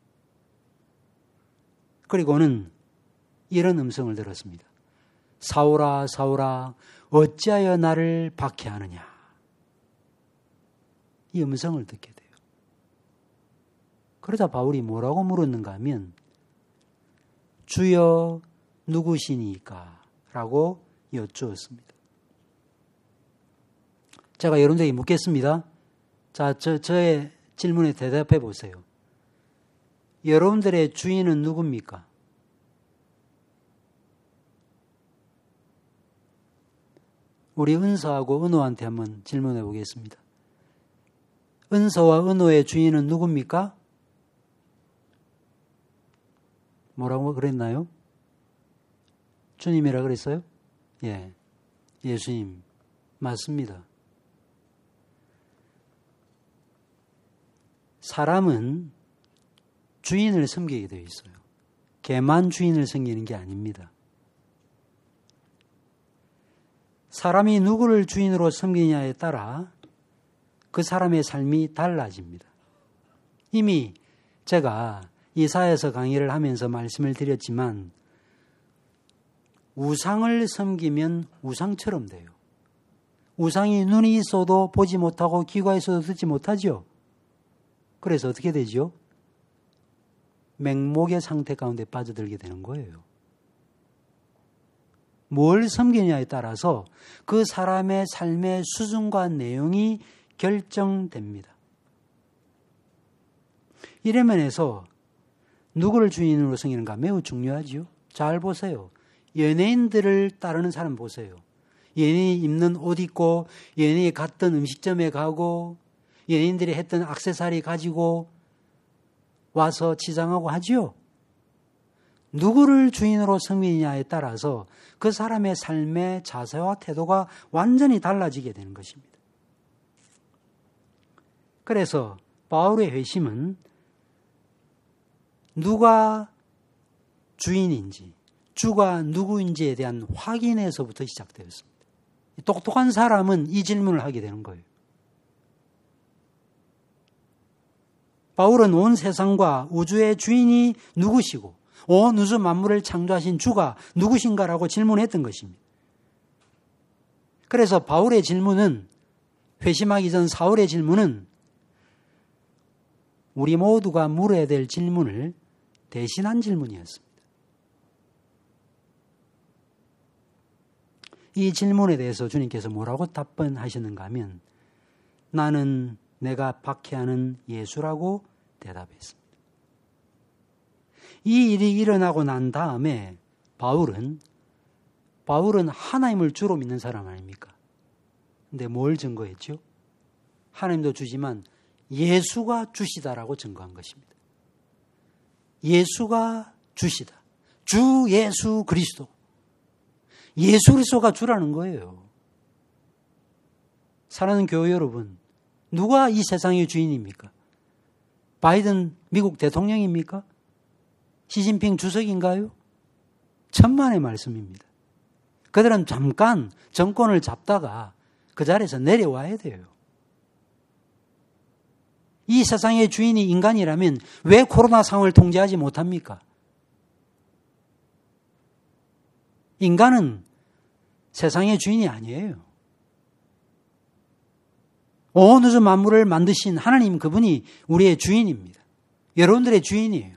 그리고는 이런 음성을 들었습니다. 사울아, 사울아, 어찌하여 나를 박해하느냐. 이 음성을 듣게 돼요. 그러자 바울이 뭐라고 물었는가 하면 주여 누구시니까? 라고 여쭈었습니다. 제가 여러분들에게 묻겠습니다. 자, 저의 질문에 대답해 보세요. 여러분들의 주인은 누굽니까? 우리 은서하고 은호한테 한번 질문해 보겠습니다. 은서와 은호의 주인은 누굽니까? 뭐라고 그랬나요? 주님이라 그랬어요? 예, 예수님. 맞습니다. 사람은 주인을 섬기게 되어 있어요. 개만 주인을 섬기는 게 아닙니다. 사람이 누구를 주인으로 섬기냐에 따라 그 사람의 삶이 달라집니다. 이미 제가 이사야서 강의를 하면서 말씀을 드렸지만 우상을 섬기면 우상처럼 돼요. 우상이 눈이 있어도 보지 못하고 귀가 있어도 듣지 못하죠. 그래서 어떻게 되죠? 맹목의 상태 가운데 빠져들게 되는 거예요. 뭘 섬기냐에 따라서 그 사람의 삶의 수준과 내용이 결정됩니다. 이런 면에서 누구를 주인으로 섬기는가 매우 중요하죠. 잘 보세요. 연예인들을 따르는 사람 보세요. 연예인이 입는 옷 입고, 연예인이 갔던 음식점에 가고, 연예인들이 했던 액세서리 가지고 와서 치장하고 하지요. 누구를 주인으로 섬기느냐에 따라서 그 사람의 삶의 자세와 태도가 완전히 달라지게 되는 것입니다. 그래서 바울의 회심은 누가 주인인지, 주가 누구인지에 대한 확인에서부터 시작되었습니다. 똑똑한 사람은 이 질문을 하게 되는 거예요. 바울은 온 세상과 우주의 주인이 누구시고 온 우주 만물을 창조하신 주가 누구신가라고 질문했던 것입니다. 그래서 바울의 질문은, 회심하기 전 사울의 질문은 우리 모두가 물어야 될 질문을 대신한 질문이었습니다. 이 질문에 대해서 주님께서 뭐라고 답변하셨는가 하면 나는 내가 박해하는 예수라고 대답했습니다. 이 일이 일어나고 난 다음에 바울은 하나님을 주로 믿는 사람 아닙니까? 근데 뭘 증거했죠? 하나님도 주지만 예수가 주시다라고 증거한 것입니다. 예수가 주시다. 주 예수 그리스도. 예수 그리스도가 주라는 거예요. 사랑하는 교회 여러분, 누가 이 세상의 주인입니까? 바이든 미국 대통령입니까? 시진핑 주석인가요? 천만의 말씀입니다. 그들은 잠깐 정권을 잡다가 그 자리에서 내려와야 돼요. 이 세상의 주인이 인간이라면 왜 코로나 상황을 통제하지 못합니까? 인간은 세상의 주인이 아니에요. 온 우주 만물을 만드신 하나님 그분이 우리의 주인입니다. 여러분들의 주인이에요.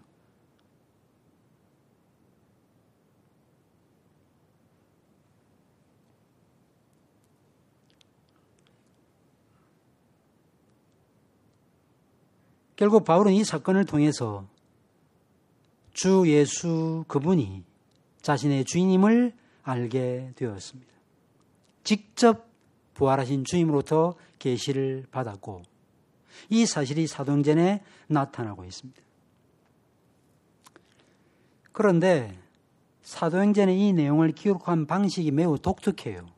결국 바울은 이 사건을 통해서 주 예수 그분이 자신의 주인임을 알게 되었습니다. 직접 부활하신 주님으로부터 계시를 받았고 이 사실이 사도행전에 나타나고 있습니다. 그런데 사도행전의 이 내용을 기록한 방식이 매우 독특해요.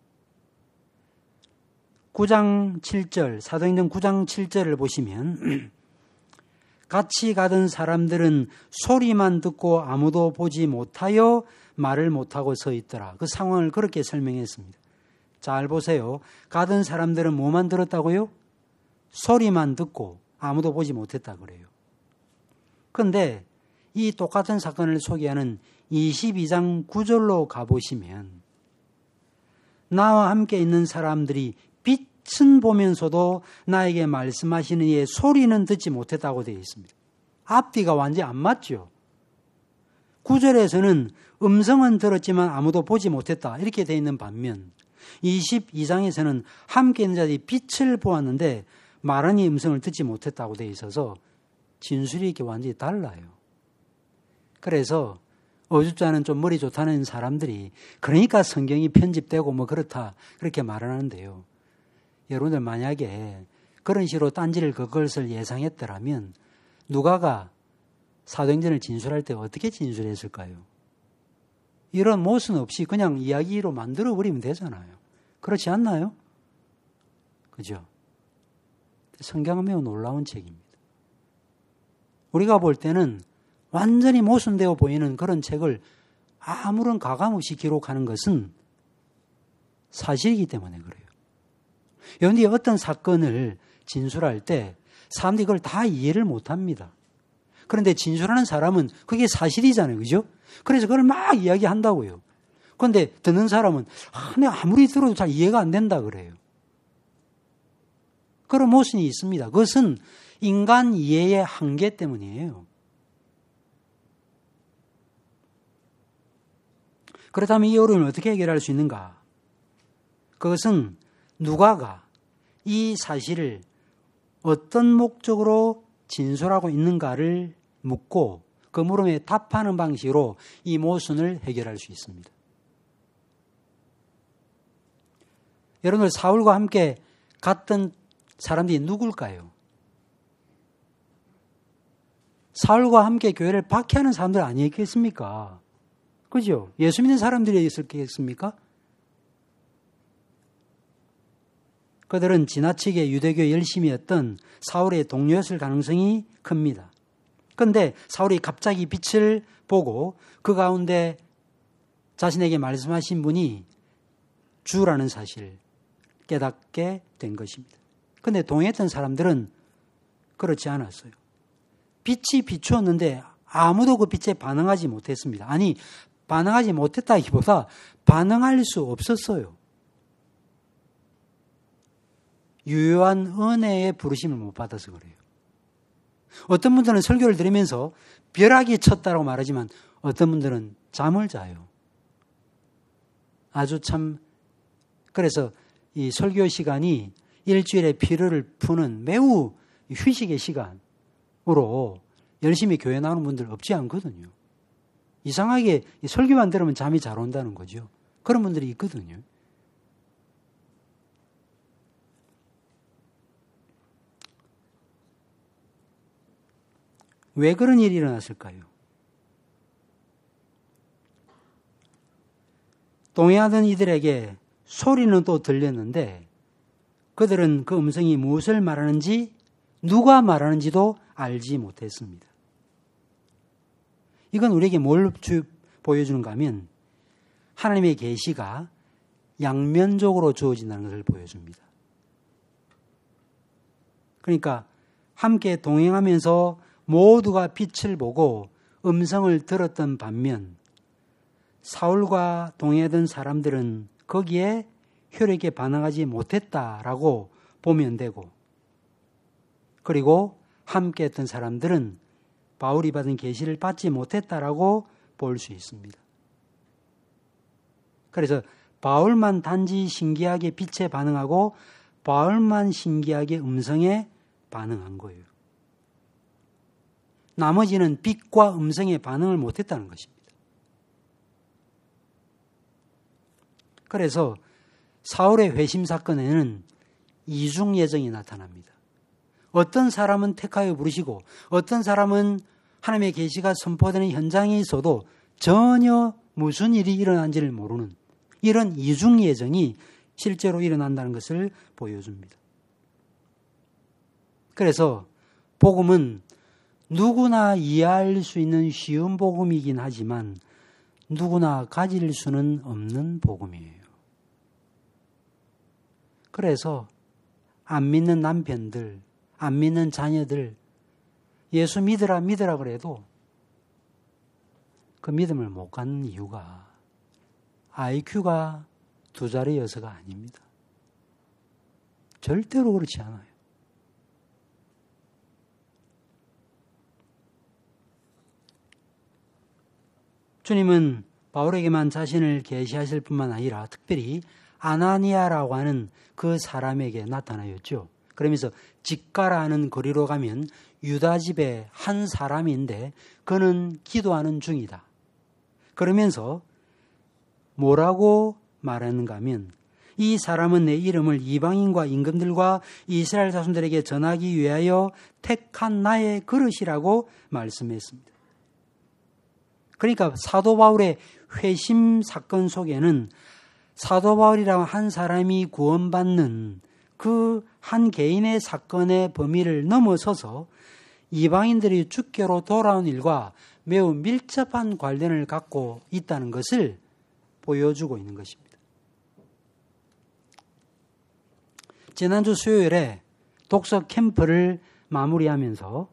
9장 7절, 사도행전 9장 7절을 보시면 같이 가던 사람들은 소리만 듣고 아무도 보지 못하여 말을 못하고 서 있더라. 그 상황을 그렇게 설명했습니다. 잘 보세요. 가던 사람들은 뭐만 들었다고요? 소리만 듣고 아무도 보지 못했다 그래요. 그런데 이 똑같은 사건을 소개하는 22장 9절로 가보시면 나와 함께 있는 사람들이 빛은 보면서도 나에게 말씀하시는 이의 소리는 듣지 못했다고 되어 있습니다. 앞뒤가 완전히 안 맞죠. 9절에서는 음성은 들었지만 아무도 보지 못했다 이렇게 되어 있는 반면 22장에서는 함께 있는 자들이 빛을 보았는데 말하니 음성을 듣지 못했다고 되어 있어서 진술이 이렇게 완전히 달라요. 그래서 어줍잖은 좀 머리 좋다는 사람들이 그러니까 성경이 편집되고 뭐 그렇다 그렇게 말하는데요. 여러분들 만약에 그런 식으로 딴지를 그것을 예상했더라면 누가가 사도행전을 진술할 때 어떻게 진술했을까요? 이런 모순 없이 그냥 이야기로 만들어버리면 되잖아요. 그렇지 않나요? 그죠? 성경은 매우 놀라운 책입니다. 우리가 볼 때는 완전히 모순되어 보이는 그런 책을 아무런 가감 없이 기록하는 것은 사실이기 때문에 그래요. 그런데 어떤 사건을 진술할 때 사람들이 그걸 다 이해를 못합니다. 그런데 진술하는 사람은 그게 사실이잖아요. 그죠? 그래서 그걸 막 이야기한다고요. 그런데 듣는 사람은 내가 아무리 들어도 잘 이해가 안 된다 그래요. 그런 모순이 있습니다. 그것은 인간 이해의 한계 때문이에요. 그렇다면 이 어려움을 어떻게 해결할 수 있는가? 그것은 누가가 이 사실을 어떤 목적으로 진술하고 있는가를 묻고 그 물음에 답하는 방식으로 이 모순을 해결할 수 있습니다. 여러분들 사울과 함께 갔던 사람들이 누굴까요? 사울과 함께 교회를 박해하는 사람들 아니겠습니까? 그죠? 예수 믿는 사람들이 있었겠습니까? 그들은 지나치게 유대교 열심이었던 사울의 동료였을 가능성이 큽니다. 그런데 사울이 갑자기 빛을 보고 그 가운데 자신에게 말씀하신 분이 주라는 사실을 깨닫게 된 것입니다. 그런데 동행했던 사람들은 그렇지 않았어요. 빛이 비추었는데 아무도 그 빛에 반응하지 못했습니다. 아니, 반응하지 못했다기보다 반응할 수 없었어요. 유효한 은혜의 부르심을 못 받아서 그래요. 어떤 분들은 설교를 들으면서 벼락이 쳤다고 말하지만 어떤 분들은 잠을 자요. 아주 참 그래서 이 설교 시간이 일주일의 피로를 푸는 매우 휴식의 시간으로 열심히 교회 나오는 분들 없지 않거든요. 이상하게 설교만 들으면 잠이 잘 온다는 거죠. 그런 분들이 있거든요. 왜 그런 일이 일어났을까요? 동행하던 이들에게 소리는 또 들렸는데 그들은 그 음성이 무엇을 말하는지 누가 말하는지도 알지 못했습니다. 이건 우리에게 뭘 보여주는가 하면 하나님의 계시가 양면적으로 주어진다는 것을 보여줍니다. 그러니까 함께 동행하면서 모두가 빛을 보고 음성을 들었던 반면 사울과 동행하던 사람들은 거기에 혈액에 반응하지 못했다라고 보면 되고, 그리고 함께 했던 사람들은 바울이 받은 계시를 받지 못했다라고 볼 수 있습니다. 그래서 바울만 단지 신기하게 빛에 반응하고 바울만 신기하게 음성에 반응한 거예요. 나머지는 빛과 음성에 반응을 못했다는 것입니다. 그래서 사울의 회심 사건에는 이중 예정이 나타납니다. 어떤 사람은 택하여 부르시고 어떤 사람은 하나님의 계시가 선포되는 현장에 있어도 전혀 무슨 일이 일어난지를 모르는 이런 이중 예정이 실제로 일어난다는 것을 보여줍니다. 그래서 복음은 누구나 이해할 수 있는 쉬운 복음이긴 하지만 누구나 가질 수는 없는 복음이에요. 그래서 안 믿는 남편들, 안 믿는 자녀들, 예수 믿으라 그래도 그 믿음을 못 갖는 이유가 IQ가 2자리여서가 아닙니다. 절대로 그렇지 않아요. 주님은 바울에게만 자신을 계시하실 뿐만 아니라 특별히 아나니아라고 하는 그 사람에게 나타나였죠. 그러면서 직가라는 거리로 가면 유다 집의 한 사람인데 그는 기도하는 중이다. 그러면서 뭐라고 말하는가 하면 이 사람은 내 이름을 이방인과 임금들과 이스라엘 자손들에게 전하기 위하여 택한 나의 그릇이라고 말씀했습니다. 그러니까 사도 바울의 회심 사건 속에는 사도 바울이라는 한 사람이 구원받는 그 한 개인의 사건의 범위를 넘어서서 이방인들이 주께로 돌아온 일과 매우 밀접한 관련을 갖고 있다는 것을 보여주고 있는 것입니다. 지난주 수요일에 독서 캠프를 마무리하면서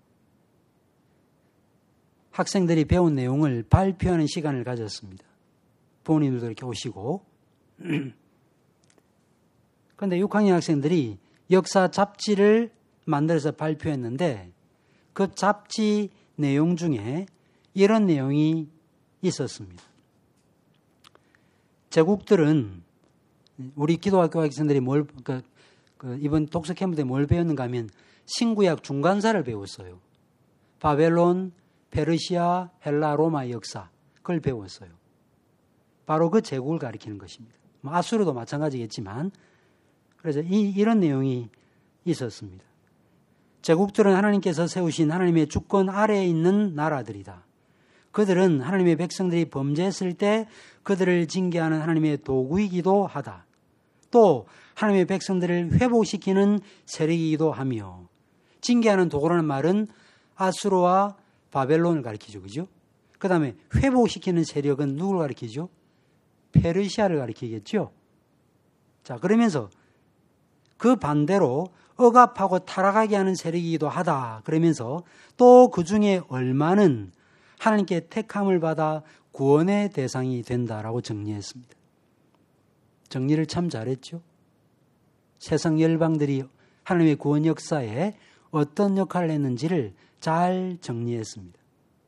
학생들이 배운 내용을 발표하는 시간을 가졌습니다. 부모님들도 이렇게 오시고. 그런데 6학년 학생들이 역사 잡지를 만들어서 발표했는데 그 잡지 내용 중에 이런 내용이 있었습니다. 제국들은 우리 기도학교 학생들이 이번 독서 캠프 때 뭘 배웠는가 하면 신구약 중간사를 배웠어요. 바벨론, 페르시아, 헬라, 로마 역사 그걸 배웠어요. 바로 그 제국을 가리키는 것입니다. 아수르도 마찬가지겠지만 그래서 이런 내용이 있었습니다. 제국들은 하나님께서 세우신 하나님의 주권 아래에 있는 나라들이다. 그들은 하나님의 백성들이 범죄했을 때 그들을 징계하는 하나님의 도구이기도 하다. 또 하나님의 백성들을 회복시키는 세력이기도 하며 징계하는 도구라는 말은 아수르와 바벨론을 가리키죠. 그죠? 그 다음에 회복시키는 세력은 누구를 가리키죠? 페르시아를 가리키겠죠. 자, 그러면서 그 반대로 억압하고 타락하게 하는 세력이기도 하다. 그러면서 또 그 중에 얼마는 하나님께 택함을 받아 구원의 대상이 된다라고 정리했습니다. 정리를 참 잘했죠. 세상 열방들이 하나님의 구원 역사에 어떤 역할을 했는지를 잘 정리했습니다.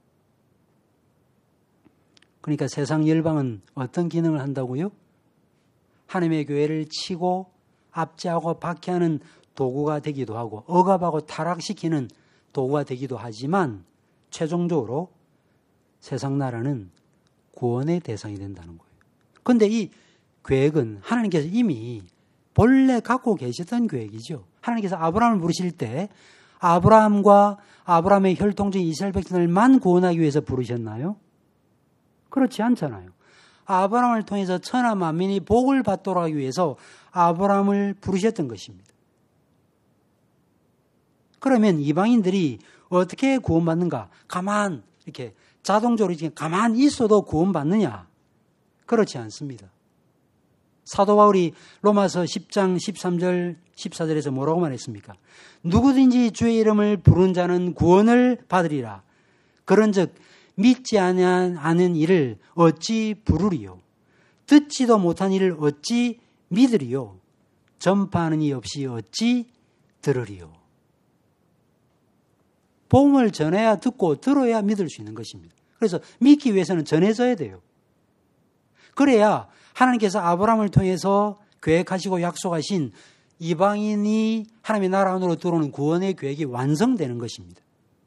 그러니까 세상 열방은 어떤 기능을 한다고요? 하나님의 교회를 치고 압제하고 박해하는 도구가 되기도 하고 억압하고 타락시키는 도구가 되기도 하지만 최종적으로 세상 나라는 구원의 대상이 된다는 거예요. 그런데 이 계획은 하나님께서 이미 본래 갖고 계셨던 계획이죠. 하나님께서 아브라함을 부르실 때 아브라함과 아브라함의 혈통적인 이스라엘 백성들만 구원하기 위해서 부르셨나요? 그렇지 않잖아요. 아브라함을 통해서 천하 만민이 복을 받도록 하기 위해서 아브라함을 부르셨던 것입니다. 그러면 이방인들이 어떻게 구원받는가? 가만 이렇게 자동적으로 가만 있어도 구원받느냐? 그렇지 않습니다. 사도 바울이 로마서 10장 13절 14절에서 뭐라고 말했습니까? 누구든지 주의 이름을 부른 자는 구원을 받으리라. 그런즉 믿지 않은 이를 어찌 부르리요? 듣지도 못한 이를 어찌 믿으리요? 전파하는 이 없이 어찌 들으리요? 복음을 전해야 듣고 들어야 믿을 수 있는 것입니다. 그래서 믿기 위해서는 전해져야 돼요. 그래야 하나님께서 아브라함을 통해서 계획하시고 약속하신 이방인이 하나님의 나라 안으로 들어오는 구원의 계획이 완성되는 것입니다.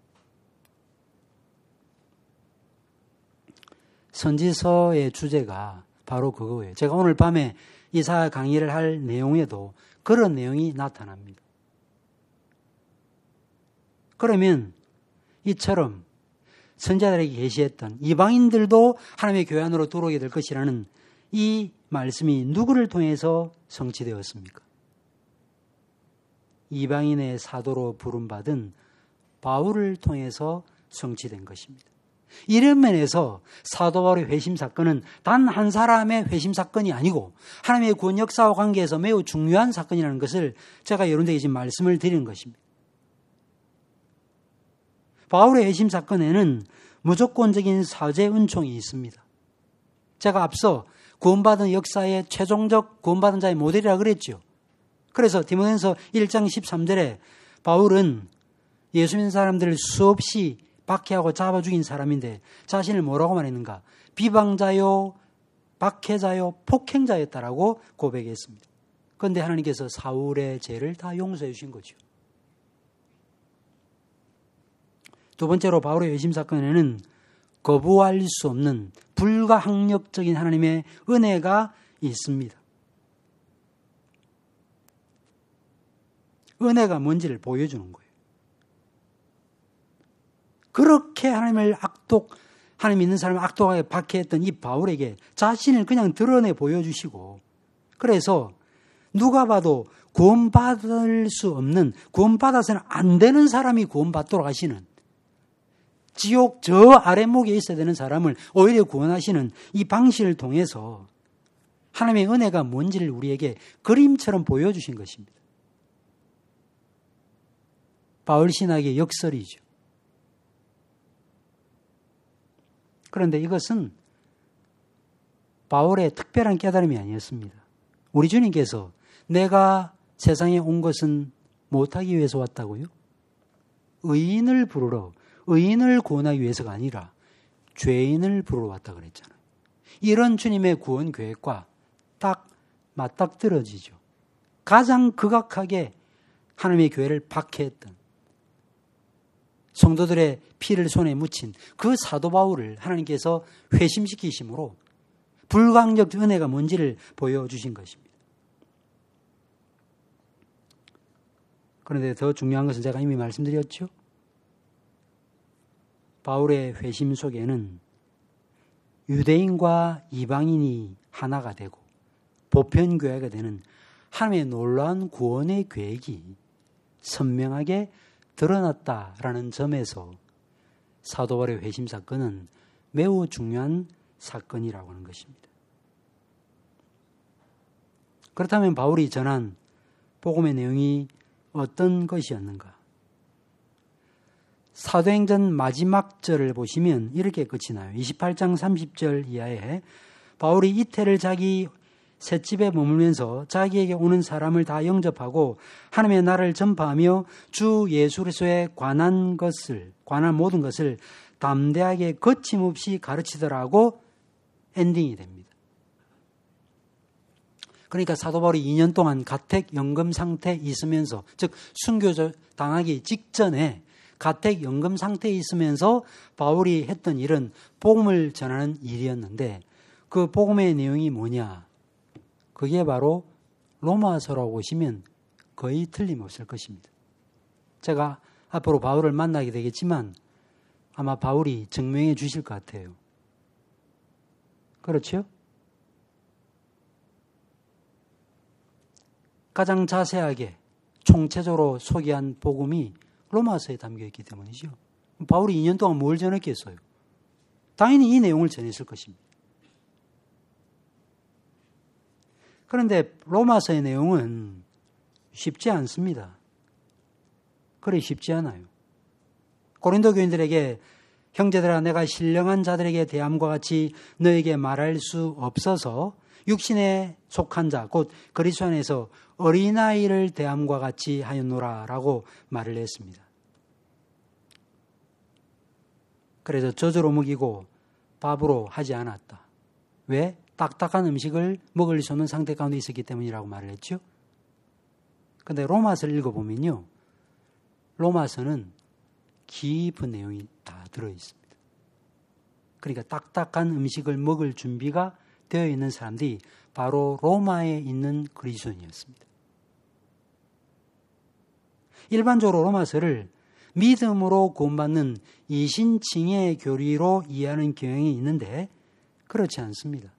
선지서의 주제가 바로 그거예요. 제가 오늘 밤에 이사야 강의를 할 내용에도 그런 내용이 나타납니다. 그러면 이처럼 선지자들에게 계시했던 이방인들도 하나님의 교회 안으로 들어오게 될 것이라는 이 말씀이 누구를 통해서 성취되었습니까? 이방인의 사도로 부름받은 바울을 통해서 성취된 것입니다. 이런 면에서 사도 바울의 회심 사건은 단 한 사람의 회심 사건이 아니고 하나님의 구원 역사와 관계에서 매우 중요한 사건이라는 것을 제가 여러분들에게 지금 말씀을 드리는 것입니다. 바울의 회심 사건에는 무조건적인 사죄 은총이 있습니다. 제가 앞서 구원받은 역사의 최종적 구원받은 자의 모델이라고 그랬죠. 그래서 디모데전서 1장 13절에 바울은 예수 믿는 사람들을 수없이 박해하고 잡아 죽인 사람인데 자신을 뭐라고 말했는가? 비방자요, 박해자요, 폭행자였다라고 고백했습니다. 그런데 하나님께서 사울의 죄를 다 용서해 주신 거죠. 두 번째로 바울의 회심 사건에는 거부할 수 없는 불가항력적인 하나님의 은혜가 있습니다. 은혜가 뭔지를 보여주는 거예요. 그렇게 하나님 믿는 사람을 악독하게 박해했던 이 바울에게 자신을 그냥 드러내 보여주시고, 그래서 누가 봐도 구원받을 수 없는, 구원받아서는 안 되는 사람이 구원받도록 하시는, 지옥 저 아랫목에 있어야 되는 사람을 오히려 구원하시는 이 방식을 통해서 하나님의 은혜가 뭔지를 우리에게 그림처럼 보여주신 것입니다. 바울 신학의 역설이죠. 그런데 이것은 바울의 특별한 깨달음이 아니었습니다. 우리 주님께서 내가 세상에 온 것은 못하기 위해서 왔다고요? 의인을 부르러, 의인을 구원하기 위해서가 아니라 죄인을 부르러 왔다 그랬잖아요. 이런 주님의 구원 계획과 딱 맞닥뜨려지죠. 가장 극악하게 하나님의 교회를 박해했던 성도들의 피를 손에 묻힌 그 사도 바울을 하나님께서 회심시키심으로 불가항력 은혜가 뭔지를 보여주신 것입니다. 그런데 더 중요한 것은 제가 이미 말씀드렸죠. 바울의 회심 속에는 유대인과 이방인이 하나가 되고 보편교회가 되는 하나님의 놀라운 구원의 계획이 선명하게 드러났다라는 점에서 사도 바울의 회심 사건은 매우 중요한 사건이라고 하는 것입니다. 그렇다면 바울이 전한 복음의 내용이 어떤 것이었는가? 사도행전 마지막 절을 보시면 이렇게 끝이 나요. 28장 30절 이하에 바울이 이태를 자기 셋집에 머물면서 자기에게 오는 사람을 다 영접하고 하나님의 나라를 전파하며 주 예수 그리스도에 관한 모든 것을 담대하게 거침없이 가르치더라고 엔딩이 됩니다. 그러니까 사도 바울이 2년 동안 가택 연금 상태에 있으면서, 즉 순교 당하기 직전에 가택 연금 상태에 있으면서 바울이 했던 일은 복음을 전하는 일이었는데, 그 복음의 내용이 뭐냐? 그게 바로 로마서라고 보시면 거의 틀림없을 것입니다. 제가 앞으로 바울을 만나게 되겠지만 아마 바울이 증명해 주실 것 같아요. 그렇죠? 가장 자세하게 총체적으로 소개한 복음이 로마서에 담겨있기 때문이죠. 바울이 2년 동안 뭘 전했겠어요? 당연히 이 내용을 전했을 것입니다. 그런데 로마서의 내용은 쉽지 않습니다. 그래 쉽지 않아요. 고린도 교인들에게 형제들아 내가 신령한 자들에게 대함과 같이 너에게 말할 수 없어서 육신에 속한 자 곧 그리스도 안에서 어린아이를 대함과 같이 하였노라 라고 말을 했습니다. 그래서 젖으로 먹이고 밥으로 하지 않았다. 왜? 딱딱한 음식을 먹을 수 없는 상태 가운데 있었기 때문이라고 말을 했죠. 그런데 로마서를 읽어보면요. 로마서는 깊은 내용이 다 들어있습니다. 그러니까 딱딱한 음식을 먹을 준비가 되어 있는 사람들이 바로 로마에 있는 그리스도인이었습니다. 일반적으로 로마서를 믿음으로 구원받는 이신칭의 교리로 이해하는 경향이 있는데 그렇지 않습니다.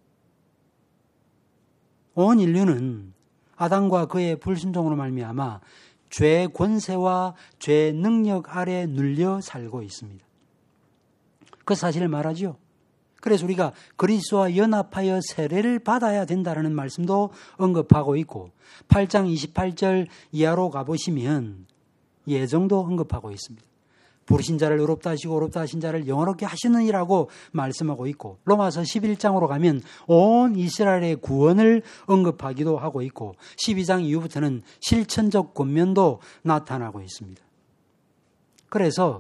온 인류는 아담과 그의 불순종으로 말미암아 죄의 권세와 죄의 능력 아래 눌려 살고 있습니다. 그 사실을 말하죠. 그래서 우리가 그리스도와 연합하여 세례를 받아야 된다는 말씀도 언급하고 있고 8장 28절 이하로 가보시면 예정도 언급하고 있습니다. 부르신 자를 의롭다 하시고 의롭다 하신 자를 영원롭게 하시느니라고 말씀하고 있고 로마서 11장으로 가면 온 이스라엘의 구원을 언급하기도 하고 있고 12장 이후부터는 실천적 권면도 나타나고 있습니다. 그래서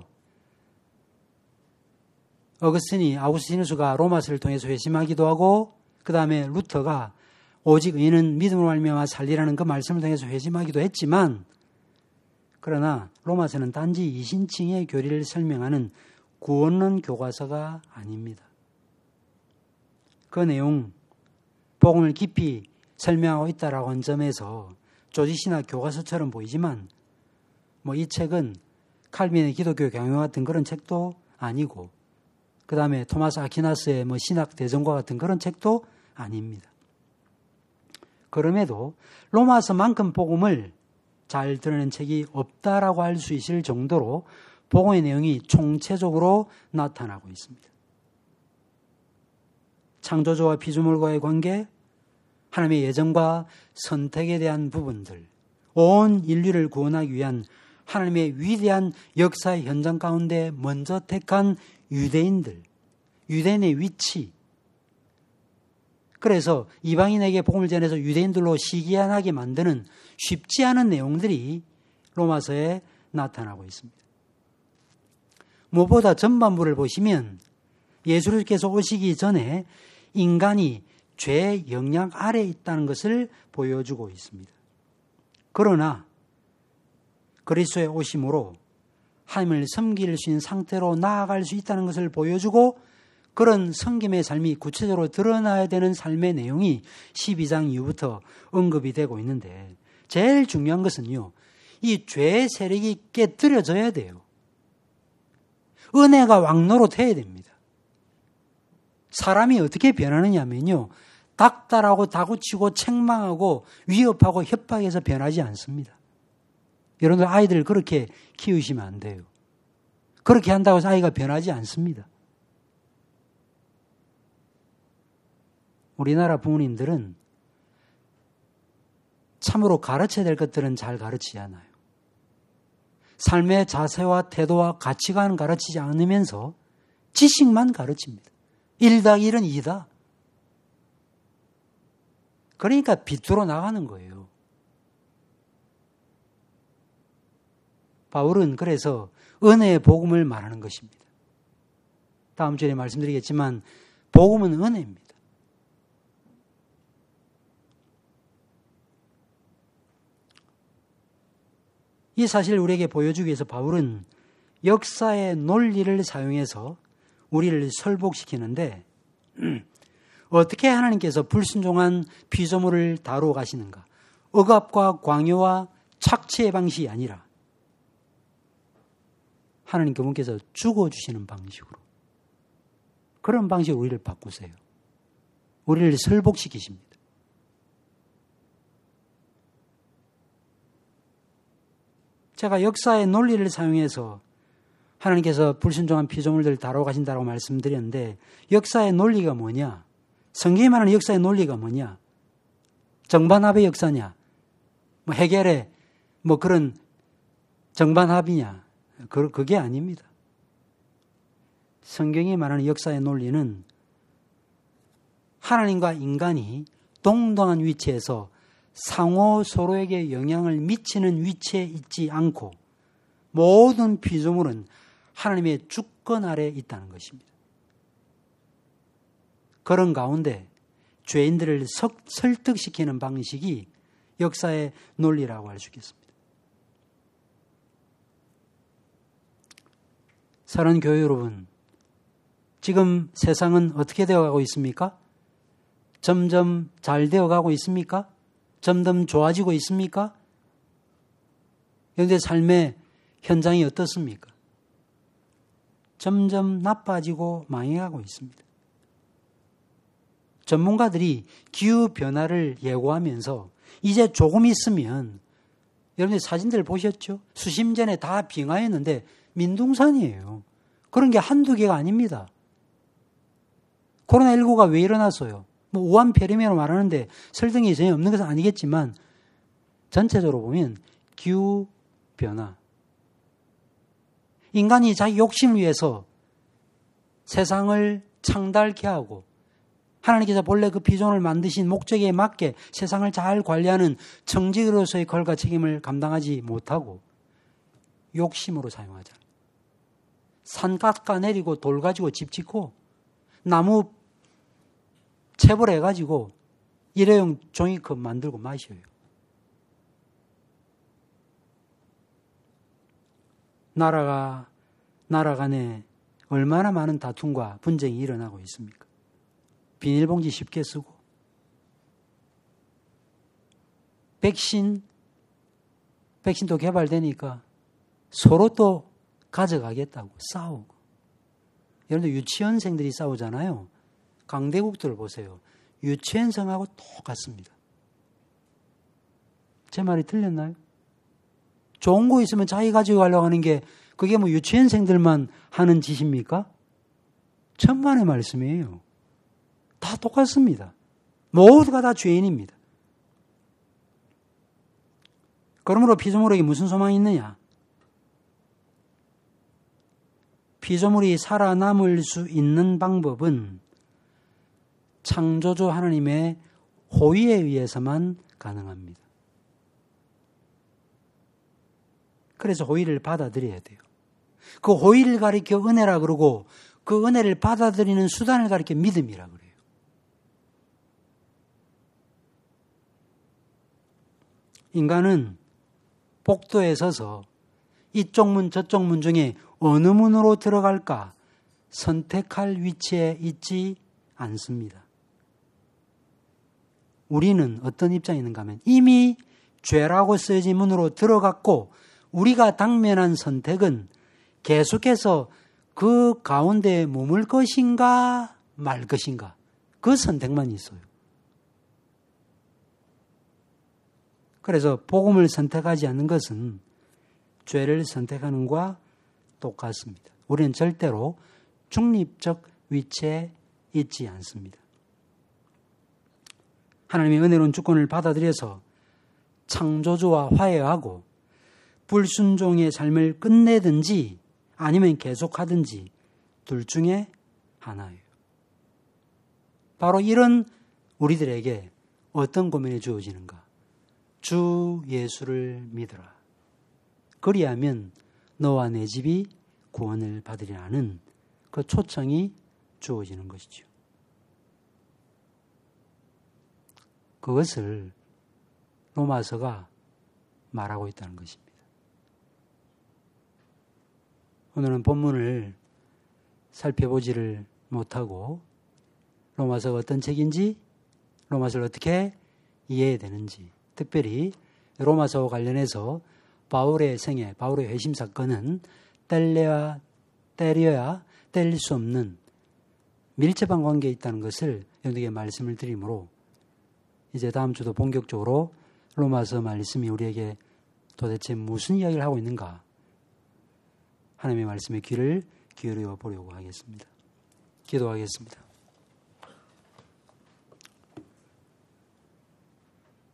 아우구스티누스가 로마서를 통해서 회심하기도 하고 그 다음에 루터가 오직 의인은 믿음으로 말미암아 살리라는 그 말씀을 통해서 회심하기도 했지만 그러나 로마서는 단지 이신칭의 교리를 설명하는 구원론 교과서가 아닙니다. 그 내용, 복음을 깊이 설명하고 있다라고 하는 점에서 조지신학 교과서처럼 보이지만 이 책은 칼빈의 기독교 경영 같은 그런 책도 아니고 그 다음에 토마스 아퀴나스의 신학 대전과 같은 그런 책도 아닙니다. 그럼에도 로마서만큼 복음을 잘 드러낸 책이 없다라고 할 수 있을 정도로 복음의 내용이 총체적으로 나타나고 있습니다. 창조주와 피조물과의 관계, 하나님의 예정과 선택에 대한 부분들, 온 인류를 구원하기 위한 하나님의 위대한 역사의 현장 가운데 먼저 택한 유대인의 위치, 그래서 이방인에게 복음을 전해서 유대인들로 시기한하게 만드는 쉽지 않은 내용들이 로마서에 나타나고 있습니다. 무엇보다 전반부를 보시면 예수님께서 오시기 전에 인간이 죄의 영향 아래에 있다는 것을 보여주고 있습니다. 그러나 그리스도의 오심으로 하나님을 섬길 수 있는 상태로 나아갈 수 있다는 것을 보여주고 그런 섬김의 삶이 구체적으로 드러나야 되는 삶의 내용이 12장 이후부터 언급이 되고 있는데 제일 중요한 것은요. 이 죄의 세력이 깨뜨려져야 돼요. 은혜가 왕노릇해야 됩니다. 사람이 어떻게 변하느냐면요. 닥달하고 다구치고 책망하고 위협하고 협박해서 변하지 않습니다. 여러분들 아이들을 그렇게 키우시면 안 돼요. 그렇게 한다고 해서 아이가 변하지 않습니다. 우리나라 부모님들은 참으로 가르쳐야 될 것들은 잘 가르치지 않아요. 삶의 자세와 태도와 가치관을 가르치지 않으면서 지식만 가르칩니다. 1+1은 2다. 그러니까 비뚤어 나가는 거예요. 바울은 그래서 은혜의 복음을 말하는 것입니다. 다음 주에 말씀드리겠지만 복음은 은혜입니다. 이 사실을 우리에게 보여주기 위해서 바울은 역사의 논리를 사용해서 우리를 설복시키는데 어떻게 하나님께서 불순종한 피조물을 다루어 가시는가? 억압과 광요와 착취의 방식이 아니라 하나님 그분께서 죽어주시는 방식으로 그런 방식으로 우리를 바꾸세요. 우리를 설복시키십니다. 제가 역사의 논리를 사용해서 하나님께서 불순종한 피조물들을 다루어 가신다고 말씀드렸는데 역사의 논리가 뭐냐? 성경이 말하는 역사의 논리가 뭐냐? 정반합의 역사냐? 뭐 해결의 뭐 그런 정반합이냐? 그게 아닙니다. 성경이 말하는 역사의 논리는 하나님과 인간이 동등한 위치에서 상호 서로에게 영향을 미치는 위치에 있지 않고 모든 피조물은 하나님의 주권 아래에 있다는 것입니다. 그런 가운데 죄인들을 설득시키는 방식이 역사의 논리라고 할 수 있겠습니다. 사랑하는 교회 여러분, 지금 세상은 어떻게 되어가고 있습니까? 점점 잘 되어가고 있습니까? 점점 좋아지고 있습니까? 그런데 삶의 현장이 어떻습니까? 점점 나빠지고 망해가고 있습니다. 전문가들이 기후변화를 예고하면서 이제 조금 있으면, 여러분들 사진들 보셨죠? 수심 전에 다 빙하였는데 민둥산이에요. 그런 게 한두 개가 아닙니다. 코로나19가 왜 일어났어요? 뭐 우한 폐렴이라고 말하는데 설득이 전혀 없는 것은 아니겠지만 전체적으로 보면 기후변화. 인간이 자기 욕심을 위해서 세상을 창달케 하고 하나님께서 본래 그 비전을 만드신 목적에 맞게 세상을 잘 관리하는 청지기로서의 권리와 책임을 감당하지 못하고 욕심으로 사용하잖아요. 산 깎아내리고 돌 가지고 집 짓고 나무 채벌해가지고 일회용 종이컵 만들고 마셔요. 나라 간에 얼마나 많은 다툼과 분쟁이 일어나고 있습니까? 비닐봉지 쉽게 쓰고 백신도 개발되니까 서로 또 가져가겠다고 싸우고. 여러분들 유치원생들이 싸우잖아요. 강대국들을 보세요. 유치원생하고 똑같습니다. 제 말이 틀렸나요? 좋은 거 있으면 자기 가지고 가려고 하는 게 그게 뭐 유치원생들만 하는 짓입니까? 천만의 말씀이에요. 다 똑같습니다. 모두가 다 죄인입니다. 그러므로 피조물에게 무슨 소망이 있느냐? 피조물이 살아남을 수 있는 방법은 창조주 하나님의 호의에 의해서만 가능합니다. 그래서 호의를 받아들여야 돼요. 그 호의를 가리켜 은혜라 그러고 그 은혜를 받아들이는 수단을 가리켜 믿음이라 그래요. 인간은 복도에 서서 이쪽 문 저쪽 문 중에 어느 문으로 들어갈까 선택할 위치에 있지 않습니다. 우리는 어떤 입장에 있는가 하면 이미 죄라고 쓰여진 문으로 들어갔고 우리가 당면한 선택은 계속해서 그 가운데 머물 것인가 말 것인가 그 선택만 있어요. 그래서 복음을 선택하지 않는 것은 죄를 선택하는 것과 똑같습니다. 우리는 절대로 중립적 위치에 있지 않습니다. 하나님의 은혜로운 주권을 받아들여서 창조주와 화해하고 불순종의 삶을 끝내든지 아니면 계속하든지 둘 중에 하나예요. 바로 이런 우리들에게 어떤 고민이 주어지는가? 주 예수를 믿으라. 그리하면 너와 내 집이 구원을 받으리라는 그 초청이 주어지는 것이죠. 그것을 로마서가 말하고 있다는 것입니다. 오늘은 본문을 살펴보지를 못하고 로마서가 어떤 책인지, 로마서를 어떻게 이해해야 되는지, 특별히 로마서와 관련해서 바울의 생애, 바울의 회심 사건은 때려야 때릴 수 없는 밀접한 관계에 있다는 것을 여러분에게 말씀을 드리므로 이제 다음 주도 본격적으로 로마서 말씀이 우리에게 도대체 무슨 이야기를 하고 있는가 하나님의 말씀에 귀를 기울여 보려고 하겠습니다. 기도하겠습니다.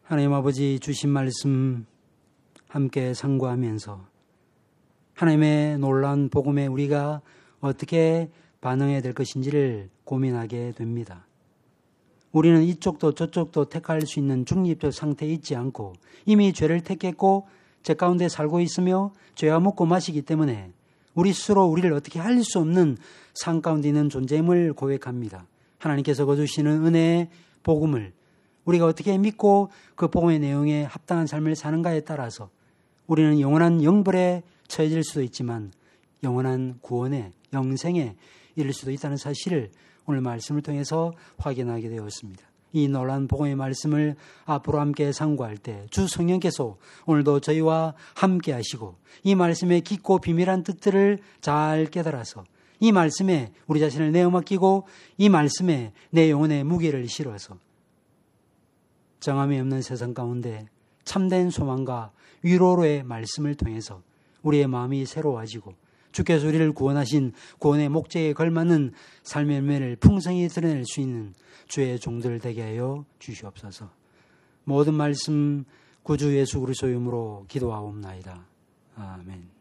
하나님 아버지 주신 말씀 함께 상고하면서 하나님의 놀라운 복음에 우리가 어떻게 반응해야 될 것인지를 고민하게 됩니다. 우리는 이쪽도 저쪽도 택할 수 있는 중립적 상태에 있지 않고 이미 죄를 택했고 죄 가운데 살고 있으며 죄와 먹고 마시기 때문에 우리 스스로 우리를 어떻게 할 수 없는 상 가운데 있는 존재임을 고백합니다. 하나님께서 거두시는 은혜의 복음을 우리가 어떻게 믿고 그 복음의 내용에 합당한 삶을 사는가에 따라서 우리는 영원한 영벌에 처해질 수도 있지만 영원한 구원에 영생에 이를 수도 있다는 사실을 오늘 말씀을 통해서 확인하게 되었습니다. 이 놀라운 복음의 말씀을 앞으로 함께 상고할 때 주 성령께서 오늘도 저희와 함께 하시고 이 말씀의 깊고 비밀한 뜻들을 잘 깨달아서 이 말씀에 우리 자신을 내어 맡기고 이 말씀에 내 영혼의 무게를 실어서 정함이 없는 세상 가운데 참된 소망과 위로로의 말씀을 통해서 우리의 마음이 새로워지고 주께서 우리를 구원하신 구원의 목적에 걸맞는 삶의 열매를 풍성히 드러낼 수 있는 주의 종들 되게 하여 주시옵소서. 모든 말씀 구주 예수 그리스도의 이름으로 기도하옵나이다. 아멘.